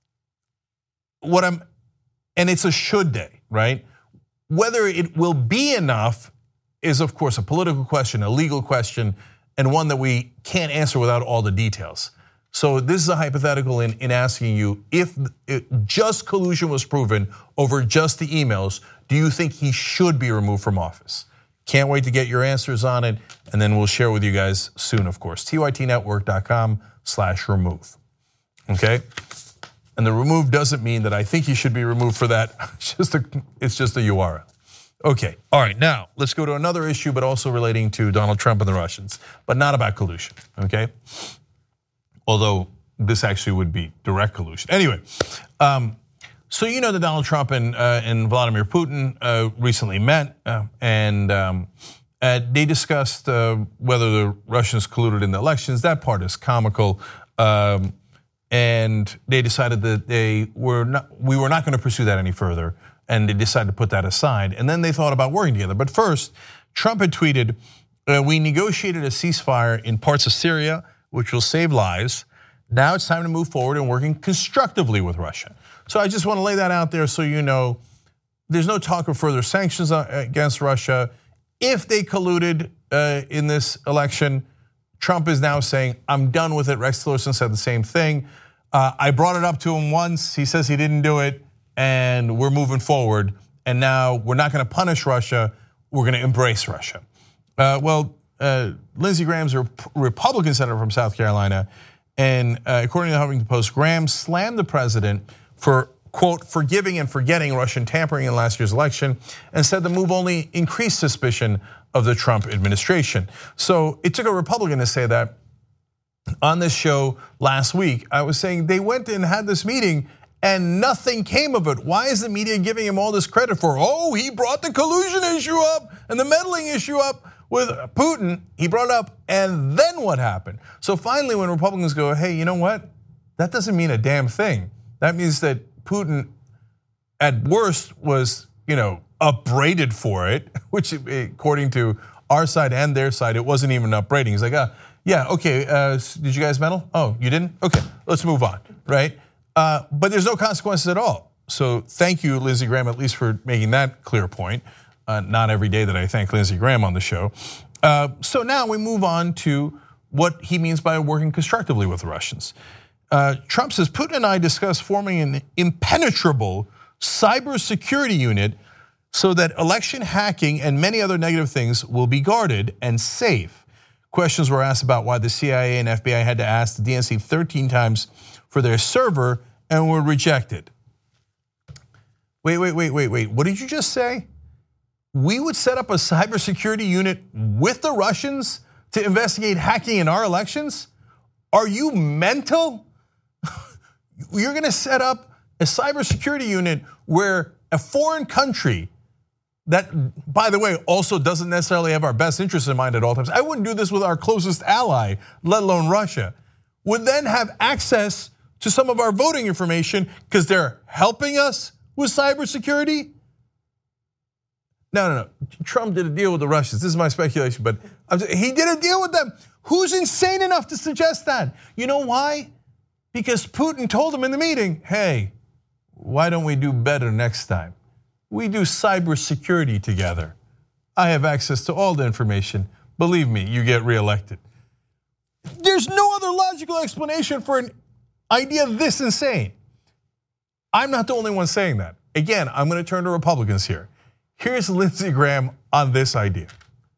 what I'm, and it's a should day, right? Whether it will be enough is of course a political question, a legal question, and one that we can't answer without all the details. So this is a hypothetical in, in asking you, if it, just collusion was proven over just the emails, do you think he should be removed from office? Can't wait to get your answers on it, and then we'll share with you guys soon, of course. T Y T network dot com slash remove, okay? And the remove doesn't mean that I think he should be removed for that, it's just a, it's just a U R L. Okay, all right, now let's go to another issue, but also relating to Donald Trump and the Russians, but not about collusion, okay? Although this actually would be direct collusion. Anyway, um, so you know that Donald Trump and uh, and Vladimir Putin uh, recently met, uh, and um, uh, they discussed uh, whether the Russians colluded in the elections. That part is comical, um, and they decided that they were not. We were not going to pursue that any further, and they decided to put that aside. And then they thought about working together. But first, Trump had tweeted, uh, "We negotiated a ceasefire in parts of Syria, which will save lives. Now it's time to move forward and working constructively with Russia." So I just want to lay that out there so you know there's no talk of further sanctions against Russia. If they colluded in this election, Trump is now saying, I'm done with it. Rex Tillerson said the same thing. I brought it up to him once. He says he didn't do it, and we're moving forward. And now we're not going to punish Russia. We're going to embrace Russia. Well, Lindsey Graham's a Republican senator from South Carolina. And according to the Huffington Post, Graham slammed the president for, quote, forgiving and forgetting Russian tampering in last year's election, and said the move only increased suspicion of the Trump administration. So it took a Republican to say that. On this show last week, I was saying they went and had this meeting and nothing came of it. Why is the media giving him all this credit for, oh, he brought the collusion issue up and the meddling issue up with Putin? He brought it up, and then what happened? So finally, when Republicans go, hey, you know what? That doesn't mean a damn thing. That means that Putin, at worst, was, you know, upbraided for it, which according to our side and their side, it wasn't even upbraiding. He's like, ah, yeah, okay, uh, did you guys meddle? Oh, you didn't? Okay, let's move on, right? Uh, but there's no consequences at all. So thank you, Lindsey Graham, at least for making that clear point. Uh, not every day that I thank Lindsey Graham on the show. Uh, so now we move on to what he means by working constructively with the Russians. Uh, Trump says, Putin and I discussed forming an impenetrable cybersecurity unit so that election hacking and many other negative things will be guarded and safe. Questions were asked about why the C I A and F B I had to ask the D N C thirteen times for their server and were rejected. Wait, wait, wait, wait, wait. What did you just say? We would set up a cybersecurity unit with the Russians to investigate hacking in our elections? Are you mental? You're gonna set up a cybersecurity unit where a foreign country that, by the way, also doesn't necessarily have our best interests in mind at all times. I wouldn't do this with our closest ally, let alone Russia, would then have access to some of our voting information because they're helping us with cybersecurity? No, no, no. Trump did a deal with the Russians. This is my speculation, but he did a deal with them. Who's insane enough to suggest that? You know why? Because Putin told him in the meeting, hey, why don't we do better next time? We do cybersecurity together. I have access to all the information. Believe me, you get reelected. There's no other logical explanation for an idea this insane. I'm not the only one saying that. Again, I'm going to turn to Republicans here. Here's Lindsey Graham on this idea.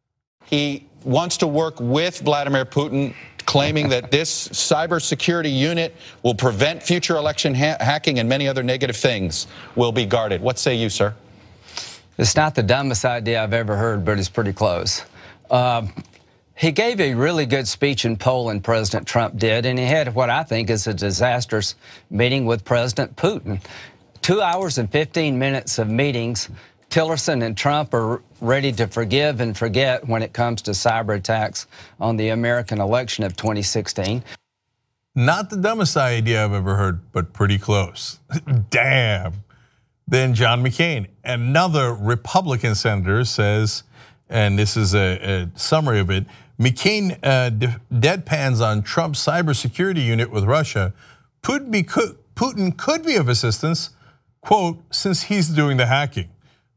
He wants to work with Vladimir Putin, claiming that this cybersecurity unit will prevent future election ha- hacking and many other negative things will be guarded. What say you, sir? It's not the dumbest idea I've ever heard, but it's pretty close. Uh, he gave a really good speech in Poland, President Trump did, and he had what I think is a disastrous meeting with President Putin. Two hours and fifteen minutes of meetings. Tillerson and Trump are ready to forgive and forget when it comes to cyber attacks on the American election of twenty sixteen. Not the dumbest idea I've ever heard, but pretty close. Damn. Then John McCain, another Republican senator, says, and this is a, a summary of it, McCain uh, deadpans on Trump's cybersecurity unit with Russia. Putin, be, Putin could be of assistance, quote, since he's doing the hacking.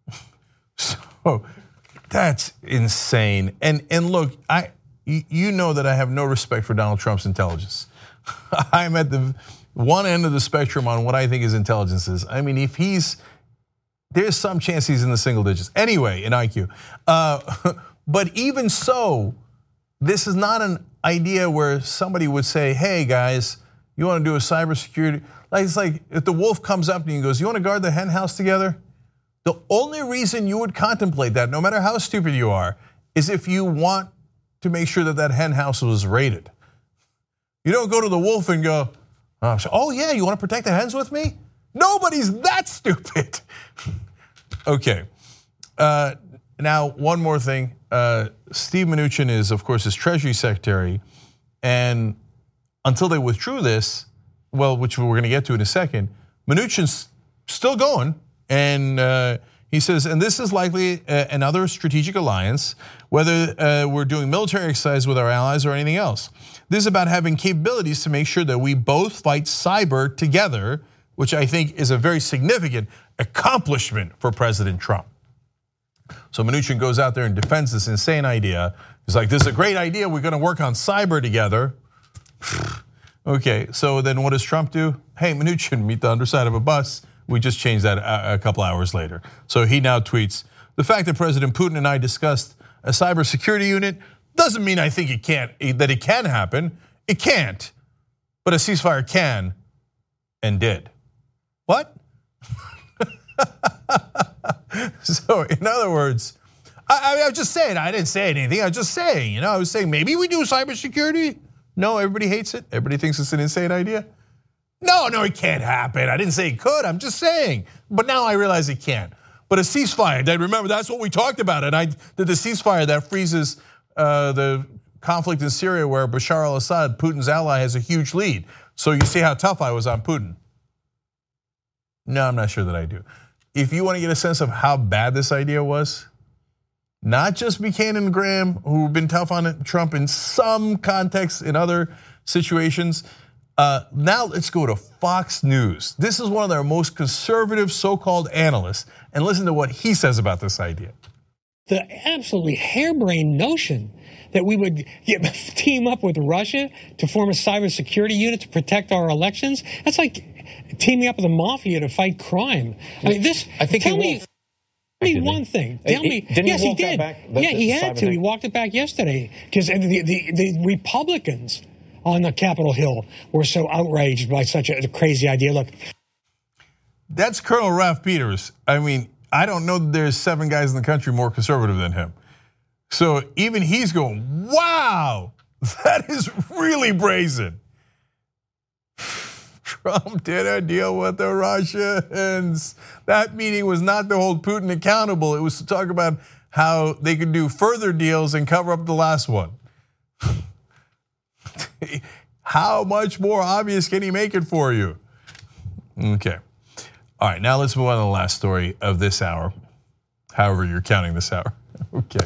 So that's insane. And and look, I you know that I have no respect for Donald Trump's intelligence. I'm at the one end of the spectrum on what I think his intelligence is. I mean, if he's, there's some chance he's in the single digits. Anyway, in I Q. Uh, but even so, this is not an idea where somebody would say, hey guys, you want to do a cybersecurity? Like, it's like if the wolf comes up and he goes, you want to guard the hen house together? The only reason you would contemplate that, no matter how stupid you are, is if you want to make sure that that hen house was raided. You don't go to the wolf and go, oh yeah, you want to protect the hens with me? Nobody's that stupid. Okay. Uh, now, one more thing. Uh, Steve Mnuchin is, of course, his Treasury Secretary. And until they withdrew this, well, which we're going to get to in a second, Mnuchin's still going. And uh, he says, and this is likely another strategic alliance, whether uh, we're doing military exercise with our allies or anything else. This is about having capabilities to make sure that we both fight cyber together, which I think is a very significant accomplishment for President Trump. So Mnuchin goes out there and defends this insane idea. He's like, this is a great idea. We're going to work on cyber together. Okay, so then what does Trump do? Hey, Mnuchin, meet the underside of a bus. We just changed that a couple hours later. So he now tweets, the fact that President Putin and I discussed a cybersecurity unit doesn't mean I think it can't, that it can happen. It can't, but a ceasefire can and did. What? So in other words, I, I was just saying, I didn't say anything. I was just saying, you know, I was saying maybe we do cybersecurity. No, everybody hates it. Everybody thinks it's an insane idea. No, no, it can't happen. I didn't say it could. I'm just saying. But now I realize it can't. But a ceasefire, remember, that's what we talked about. And I did the ceasefire that freezes uh, the conflict in Syria where Bashar al-Assad, Putin's ally, has a huge lead. So you see how tough I was on Putin. No, I'm not sure that I do. If you want to get a sense of how bad this idea was, not just Buchanan and Graham, who've been tough on Trump in some contexts, in other situations. Uh, now let's go to Fox News. This is one of their most conservative so-called analysts, and listen to what he says about this idea. The absolutely harebrained notion that we would get, team up with Russia to form a cybersecurity unit to protect our elections, that's like teaming up with the mafia to fight crime. I mean, this, I think tell he me, will. tell me one thing. Tell he, me, didn't yes, he, he walk did. That back? Yeah, he had to. thing? He walked it back yesterday because the, the, the Republicans on the Capitol Hill were so outraged by such a crazy idea. Look. That's Colonel Ralph Peters. I mean, I don't know that there's seven guys in the country more conservative than him. So even he's going, wow, that is really brazen. Trump did a deal with the Russians. That meeting was not to hold Putin accountable. It was to talk about how they could do further deals and cover up the last one. How much more obvious can he make it for you? Okay. All right, now let's move on to the last story of this hour. However you're counting this hour. Okay.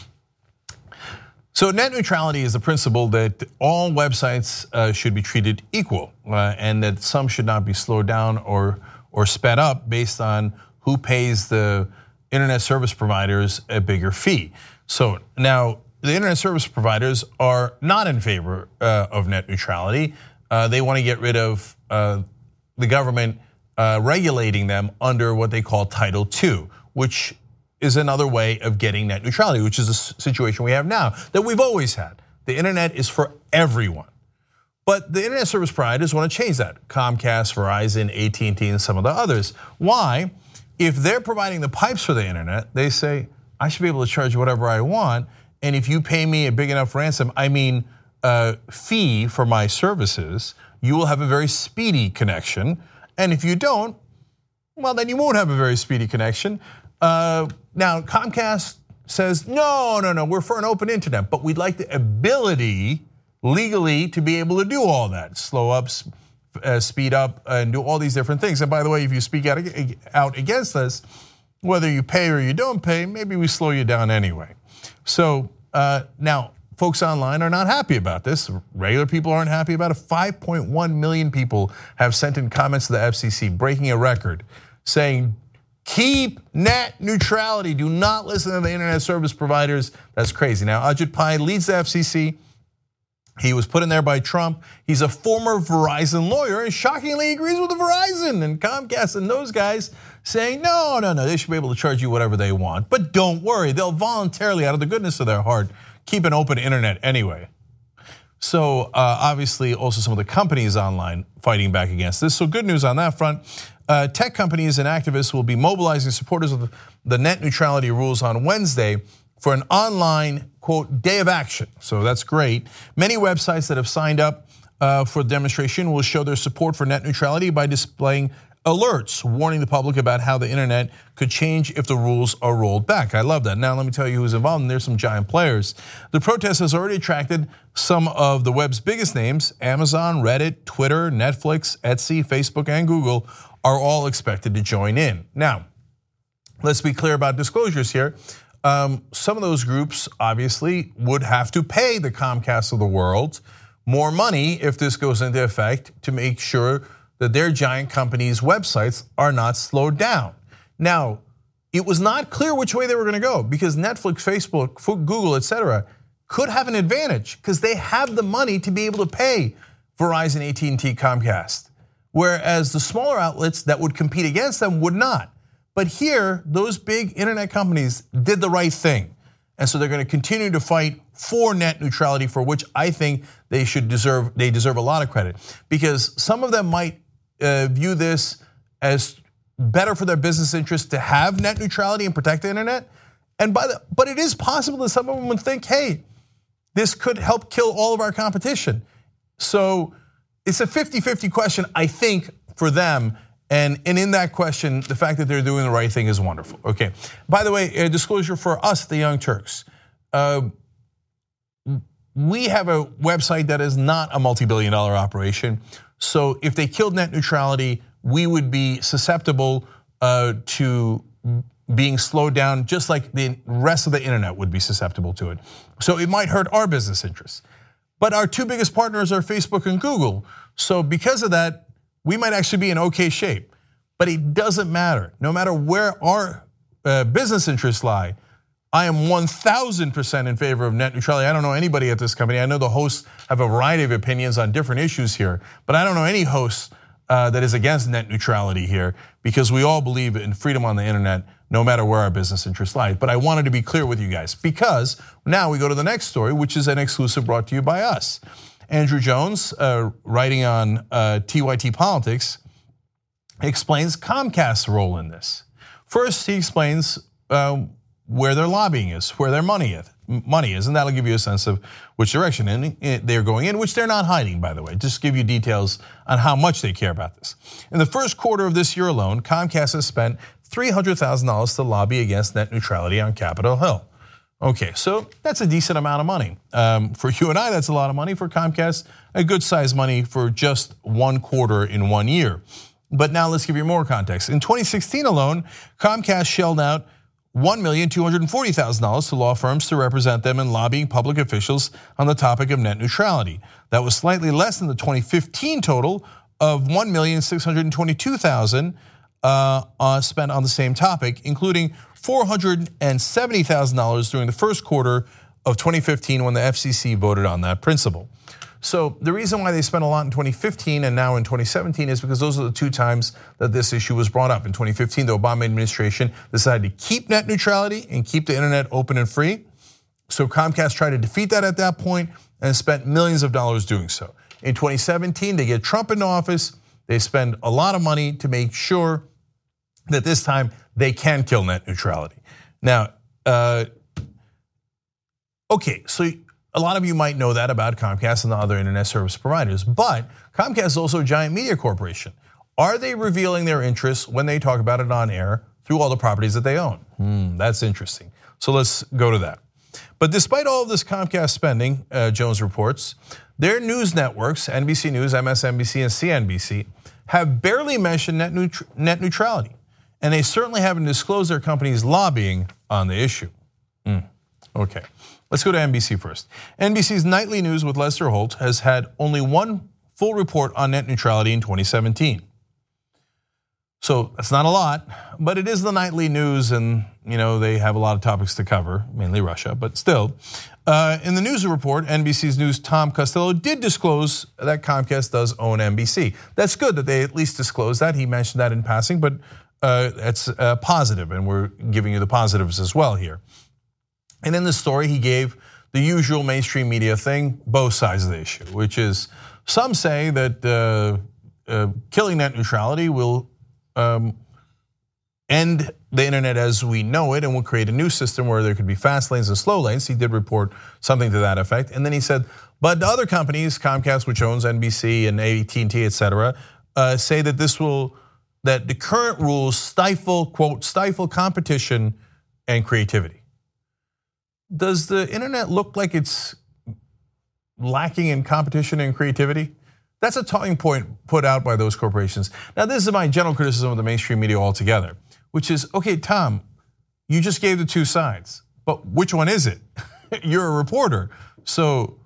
So net neutrality is the principle that all websites uh, should be treated equal, uh, and that some should not be slowed down or or sped up based on who pays the internet service providers a bigger fee. So now the internet service providers are not in favor uh, of net neutrality. Uh, they want to get rid of uh, the government uh, regulating them under what they call Title two, which is another way of getting net neutrality, which is a situation we have now that we've always had. The internet is for everyone. But the internet service providers want to change that. Comcast, Verizon, A T and T, and some of the others. Why? If they're providing the pipes for the internet, they say, I should be able to charge whatever I want, and if you pay me a big enough ransom, I mean a fee for my services, you will have a very speedy connection. And if you don't, well, then you won't have a very speedy connection. Uh, now, Comcast says, no, no, no, we're for an open internet, but we'd like the ability legally to be able to do all that, slow up, uh, speed up, and do all these different things. And by the way, if you speak out, out against this, whether you pay or you don't pay, maybe we slow you down anyway. So uh, now, folks online are not happy about this. Regular people aren't happy about it. five point one million people have sent in comments to the F C C, breaking a record, saying, keep net neutrality. Do not listen to the internet service providers. That's crazy. Now, Ajit Pai leads the F C C. He was put in there by Trump. He's a former Verizon lawyer and shockingly agrees with the Verizon and Comcast and those guys saying, no, no, no, they should be able to charge you whatever they want. But don't worry, they'll voluntarily, out of the goodness of their heart, keep an open internet anyway. So uh, obviously also some of the companies online fighting back against this. So good news on that front. Uh, tech companies and activists will be mobilizing supporters of the net neutrality rules on Wednesday for an online, quote, day of action. So that's great. Many websites that have signed up uh, for the demonstration will show their support for net neutrality by displaying alerts warning the public about how the internet could change if the rules are rolled back. I love that. Now let me tell you who's involved, and there's some giant players. The protest has already attracted some of the web's biggest names. Amazon, Reddit, Twitter, Netflix, Etsy, Facebook, and Google are all expected to join in. Now, let's be clear about disclosures here. Um, some of those groups obviously would have to pay the Comcast of the world more money if this goes into effect to make sure that their giant companies' websites are not slowed down. Now, it was not clear which way they were gonna go because Netflix, Facebook, Google, et cetera, could have an advantage because they have the money to be able to pay Verizon, A T and T, Comcast, whereas the smaller outlets that would compete against them would not. But here, those big internet companies did the right thing. And so they're gonna continue to fight for net neutrality, for which I think they should deserve, they deserve a lot of credit. Because some of them might uh, view this as better for their business interests to have net neutrality and protect the internet. And by the, but it is possible that some of them would think, hey, this could help kill all of our competition. So it's a fifty fifty question, I think, for them. And, and in that question, the fact that they're doing the right thing is wonderful. Okay, by the way, a disclosure for us, the Young Turks. Uh, we have a website that is not a multi-billion dollar operation. So if they killed net neutrality, we would be susceptible uh, to being slowed down just like the rest of the internet would be susceptible to it. So it might hurt our business interests. But our two biggest partners are Facebook and Google. So because of that, we might actually be in okay shape. But it doesn't matter. No matter where our business interests lie, I am one thousand percent in favor of net neutrality. I don't know anybody at this company. I know the hosts have a variety of opinions on different issues here, but I don't know any host uh, that is against net neutrality here because we all believe in freedom on the internet no matter where our business interests lie. But I wanted to be clear with you guys because now we go to the next story, which is an exclusive brought to you by us. Andrew Jones, uh, writing on uh, T Y T Politics, explains Comcast's role in this. First, he explains uh, where their lobbying is, where their money is, money is, and that'll give you a sense of which direction they're going in, which they're not hiding, by the way. Just give you details on how much they care about this. In the first quarter of this year alone, Comcast has spent three hundred thousand dollars to lobby against net neutrality on Capitol Hill. Okay, so that's a decent amount of money. Um, for you and I, that's a lot of money. For Comcast, a good size money for just one quarter in one year. But now let's give you more context. In twenty sixteen alone, Comcast shelled out one million two hundred forty thousand dollars to law firms to represent them in lobbying public officials on the topic of net neutrality. That was slightly less than the twenty fifteen total of one million six hundred twenty-two thousand dollars uh, spent on the same topic, including four hundred seventy thousand dollars during the first quarter of twenty fifteen when the F C C voted on that principle. So the reason why they spent a lot in twenty fifteen and now in twenty seventeen is because those are the two times that this issue was brought up. In twenty fifteen, the Obama administration decided to keep net neutrality and keep the internet open and free. So Comcast tried to defeat that at that point and spent millions of dollars doing so. In twenty seventeen, they get Trump into office. They spend a lot of money to make sure that this time they can kill net neutrality. Now, uh, okay, so a lot of you might know that about Comcast and the other internet service providers, but Comcast is also a giant media corporation. Are they revealing their interests when they talk about it on air through all the properties that they own? Hmm, that's interesting. So let's go to that. But despite all of this Comcast spending, uh, Jones reports, their news networks, N B C News, M S N B C, and C N B C, have barely mentioned net, neut- net neutrality. And they certainly haven't disclosed their company's lobbying on the issue. Mm, okay, let's go to N B C first. N B C's Nightly News with Lester Holt has had only one full report on net neutrality in twenty seventeen. So that's not a lot, but it is the Nightly News and you know they have a lot of topics to cover, mainly Russia, but still. Uh, in the news report, N B C's News' Tom Costello did disclose that Comcast does own N B C. That's good that they at least disclosed that. He mentioned that in passing, but Uh, it's uh, positive, and we're giving you the positives as well here. And in the story, he gave the usual mainstream media thing, both sides of the issue, which is some say that uh, uh, killing net neutrality will um, end the internet as we know it and will create a new system where there could be fast lanes and slow lanes. He did report something to that effect. And then he said, but the other companies, Comcast, which owns N B C and A T and T, et cetera, uh, say that this will that the current rules stifle, quote, stifle competition and creativity. Does the internet look like it's lacking in competition and creativity? That's a talking point put out by those corporations. Now, this is my general criticism of the mainstream media altogether, which is, okay, Tom, you just gave the two sides, but which one is it? You're a reporter, so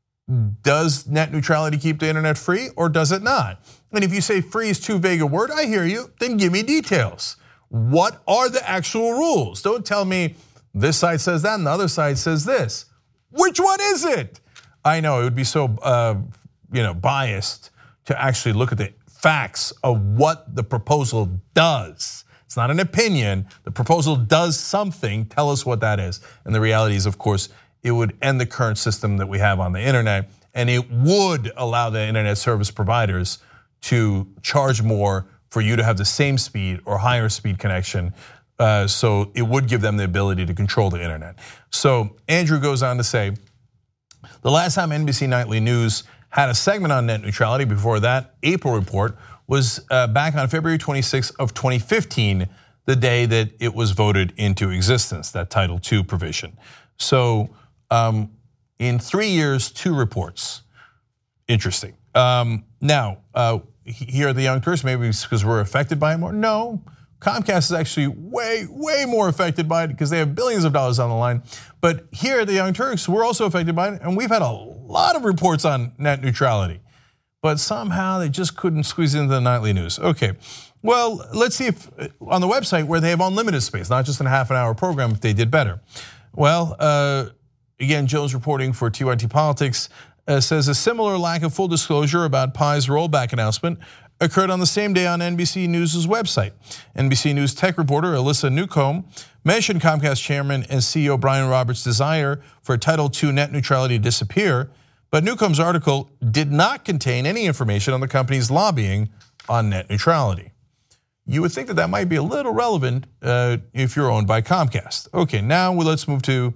does net neutrality keep the internet free or does it not? And if you say free is too vague a word, I hear you, then give me details. What are the actual rules? Don't tell me this side says that and the other side says this. Which one is it? I know it would be so uh, you know, biased to actually look at the facts of what the proposal does. It's not an opinion. The proposal does something. Tell us what that is. And the reality is, of course, it would end the current system that we have on the internet, and it would allow the internet service providers to charge more for you to have the same speed or higher speed connection. Uh, so it would give them the ability to control the internet. So Andrew goes on to say, the last time N B C Nightly News had a segment on net neutrality before that April report was back on February twenty-sixth of twenty fifteen, the day that it was voted into existence, that Title two provision. So um, in three years, two reports. Interesting. Um, now, uh, here are the Young Turks, maybe it's because we're affected by it more. No, Comcast is actually way, way more affected by it because they have billions of dollars on the line. But here at the Young Turks, we're also affected by it, and we've had a lot of reports on net neutrality. But somehow they just couldn't squeeze into the nightly news. Okay, well, let's see if on the website where they have unlimited space, not just in a half an hour program, if they did better. Well, uh, again, Jones reporting for T Y T Politics uh, says a similar lack of full disclosure about Pi's rollback announcement occurred on the same day on N B C News' website. N B C News tech reporter Alyssa Newcomb mentioned Comcast chairman and C E O Brian Roberts' desire for Title two net neutrality to disappear, but Newcomb's article did not contain any information on the company's lobbying on net neutrality. You would think that that might be a little relevant uh, if you're owned by Comcast. Okay, now let's move to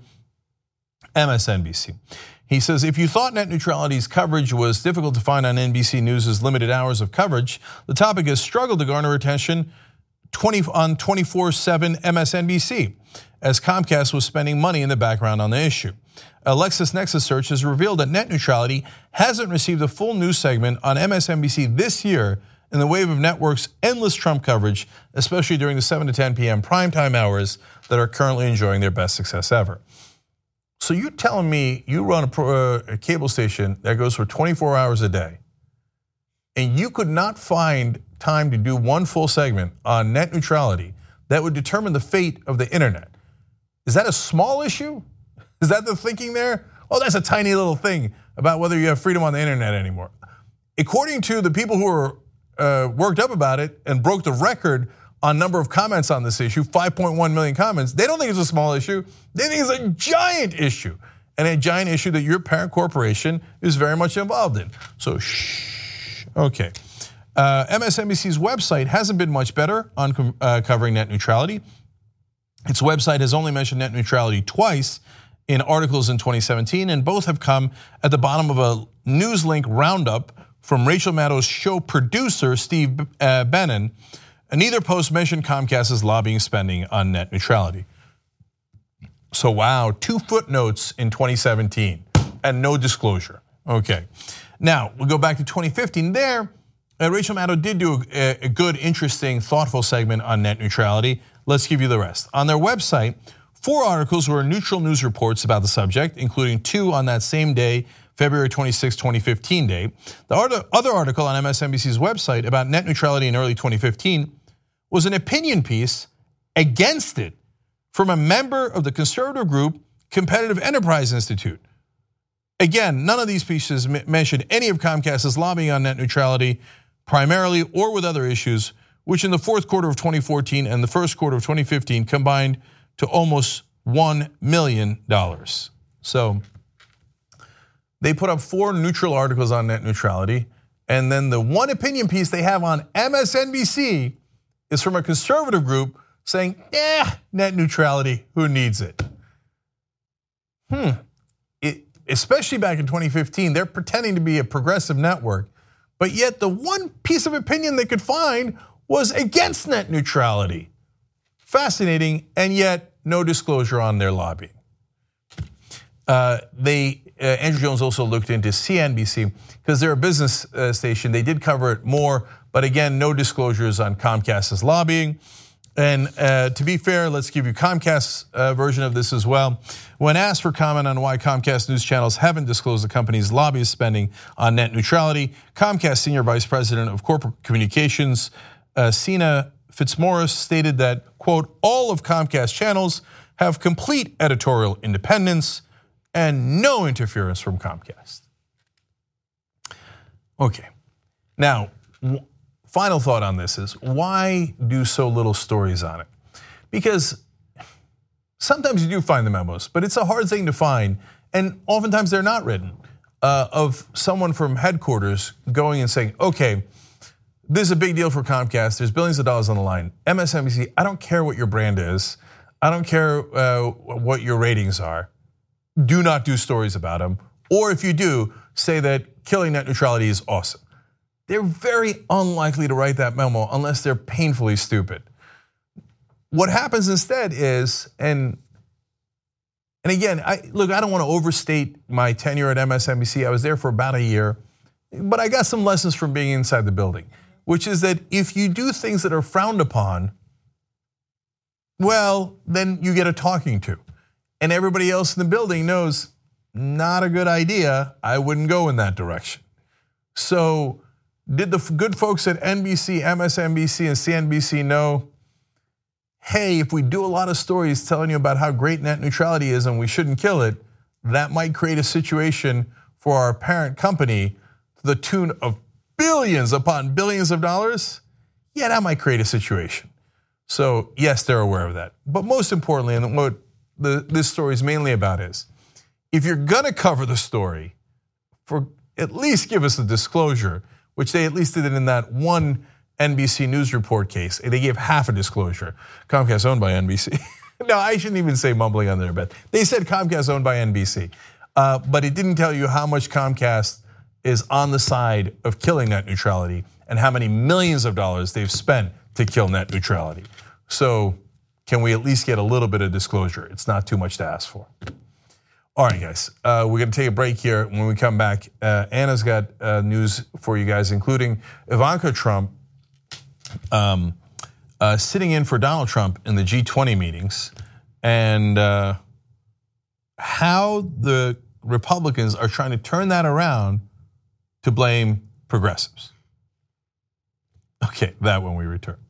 M S N B C. He says, if you thought net neutrality's coverage was difficult to find on N B C News' limited hours of coverage, the topic has struggled to garner attention on twenty-four seven M S N B C, as Comcast was spending money in the background on the issue. A LexisNexis search has revealed that net neutrality hasn't received a full news segment on M S N B C this year in the wave of networks' endless Trump coverage, especially during the seven to ten p m primetime hours that are currently enjoying their best success ever. So you're telling me you run a, pro, a cable station that goes for twenty-four hours a day, and you could not find time to do one full segment on net neutrality that would determine the fate of the internet? Is that a small issue? Is that the thinking there? Oh, that's a tiny little thing about whether you have freedom on the internet anymore. According to the people who were uh, worked up about it and broke the record on number of comments on this issue, five point one million comments, they don't think it's a small issue. They think it's a giant issue, and a giant issue that your parent corporation is very much involved in. So shh, okay. Uh, M S N B C's website hasn't been much better on uh, covering net neutrality. Its website has only mentioned net neutrality twice in articles in twenty seventeen, and both have come at the bottom of a Newslink roundup from Rachel Maddow's show producer, Steve Bannon. And neither post mentioned Comcast's lobbying spending on net neutrality. So wow, two footnotes in twenty seventeen and no disclosure. Okay, now we'll go back to twenty fifteen. There, Rachel Maddow did do a good, interesting, thoughtful segment on net neutrality. Let's give you the rest. On their website, four articles were neutral news reports about the subject, including two on that same day, February twenty-sixth, twenty fifteen day. The other article on M S N B C's website about net neutrality in early twenty fifteen was an opinion piece against it from a member of the conservative group Competitive Enterprise Institute. Again, none of these pieces mentioned any of Comcast's lobbying on net neutrality, primarily or with other issues, which in the fourth quarter of twenty fourteen and the first quarter of twenty fifteen combined to almost one million dollars. So they put up four neutral articles on net neutrality, and then the one opinion piece they have on M S N B C is from a conservative group saying, yeah, net neutrality, who needs it? Hmm, it, especially back in twenty fifteen, they're pretending to be a progressive network, but yet the one piece of opinion they could find was against net neutrality. Fascinating, and yet no disclosure on their lobbying. Uh, they uh, Andrew Jones also looked into C N B C because they're a business uh, station. They did cover it more, but again, no disclosures on Comcast's lobbying. And uh, to be fair, let's give you Comcast's uh, version of this as well. When asked for comment on why Comcast news channels haven't disclosed the company's lobbyist spending on net neutrality, Comcast Senior Vice President of Corporate Communications, uh, Sina Fitzmaurice, stated that, quote, all of Comcast channels have complete editorial independence and no interference from Comcast. Okay, now, final thought on this is, why do so little stories on it? Because sometimes you do find the memos, but it's a hard thing to find, and oftentimes they're not written, uh, of someone from headquarters going and saying, okay, this is a big deal for Comcast, there's billions of dollars on the line. M S N B C, I don't care what your brand is, I don't care uh, what your ratings are, do not do stories about them, or if you do, say that killing net neutrality is awesome. They're very unlikely to write that memo unless they're painfully stupid. What happens instead is, and and again, I look, I don't want to overstate my tenure at M S N B C. I was there for about a year, but I got some lessons from being inside the building, which is that if you do things that are frowned upon, well, then you get a talking to. And everybody else in the building knows, not a good idea, I wouldn't go in that direction. So, did the good folks at N B C, M S N B C, and C N B C know, hey, if we do a lot of stories telling you about how great net neutrality is and we shouldn't kill it, that might create a situation for our parent company to the tune of billions upon billions of dollars? Yeah, that might create a situation. So yes, they're aware of that. But most importantly, and what the, this story is mainly about is, if you're gonna cover the story, for at least give us a disclosure, which they at least did in that one N B C News report case. They gave half a disclosure. Comcast owned by N B C. No, I shouldn't even say mumbling on their bed. They said Comcast owned by N B C, uh, but it didn't tell you how much Comcast is on the side of killing net neutrality and how many millions of dollars they've spent to kill net neutrality. So can we at least get a little bit of disclosure? It's not too much to ask for. All right, guys, uh, we're gonna take a break here. When we come back, uh, Anna's got uh, news for you guys, including Ivanka Trump um, uh, sitting in for Donald Trump in the G twenty meetings, and uh, how the Republicans are trying to turn that around to blame progressives. Okay, that when we return.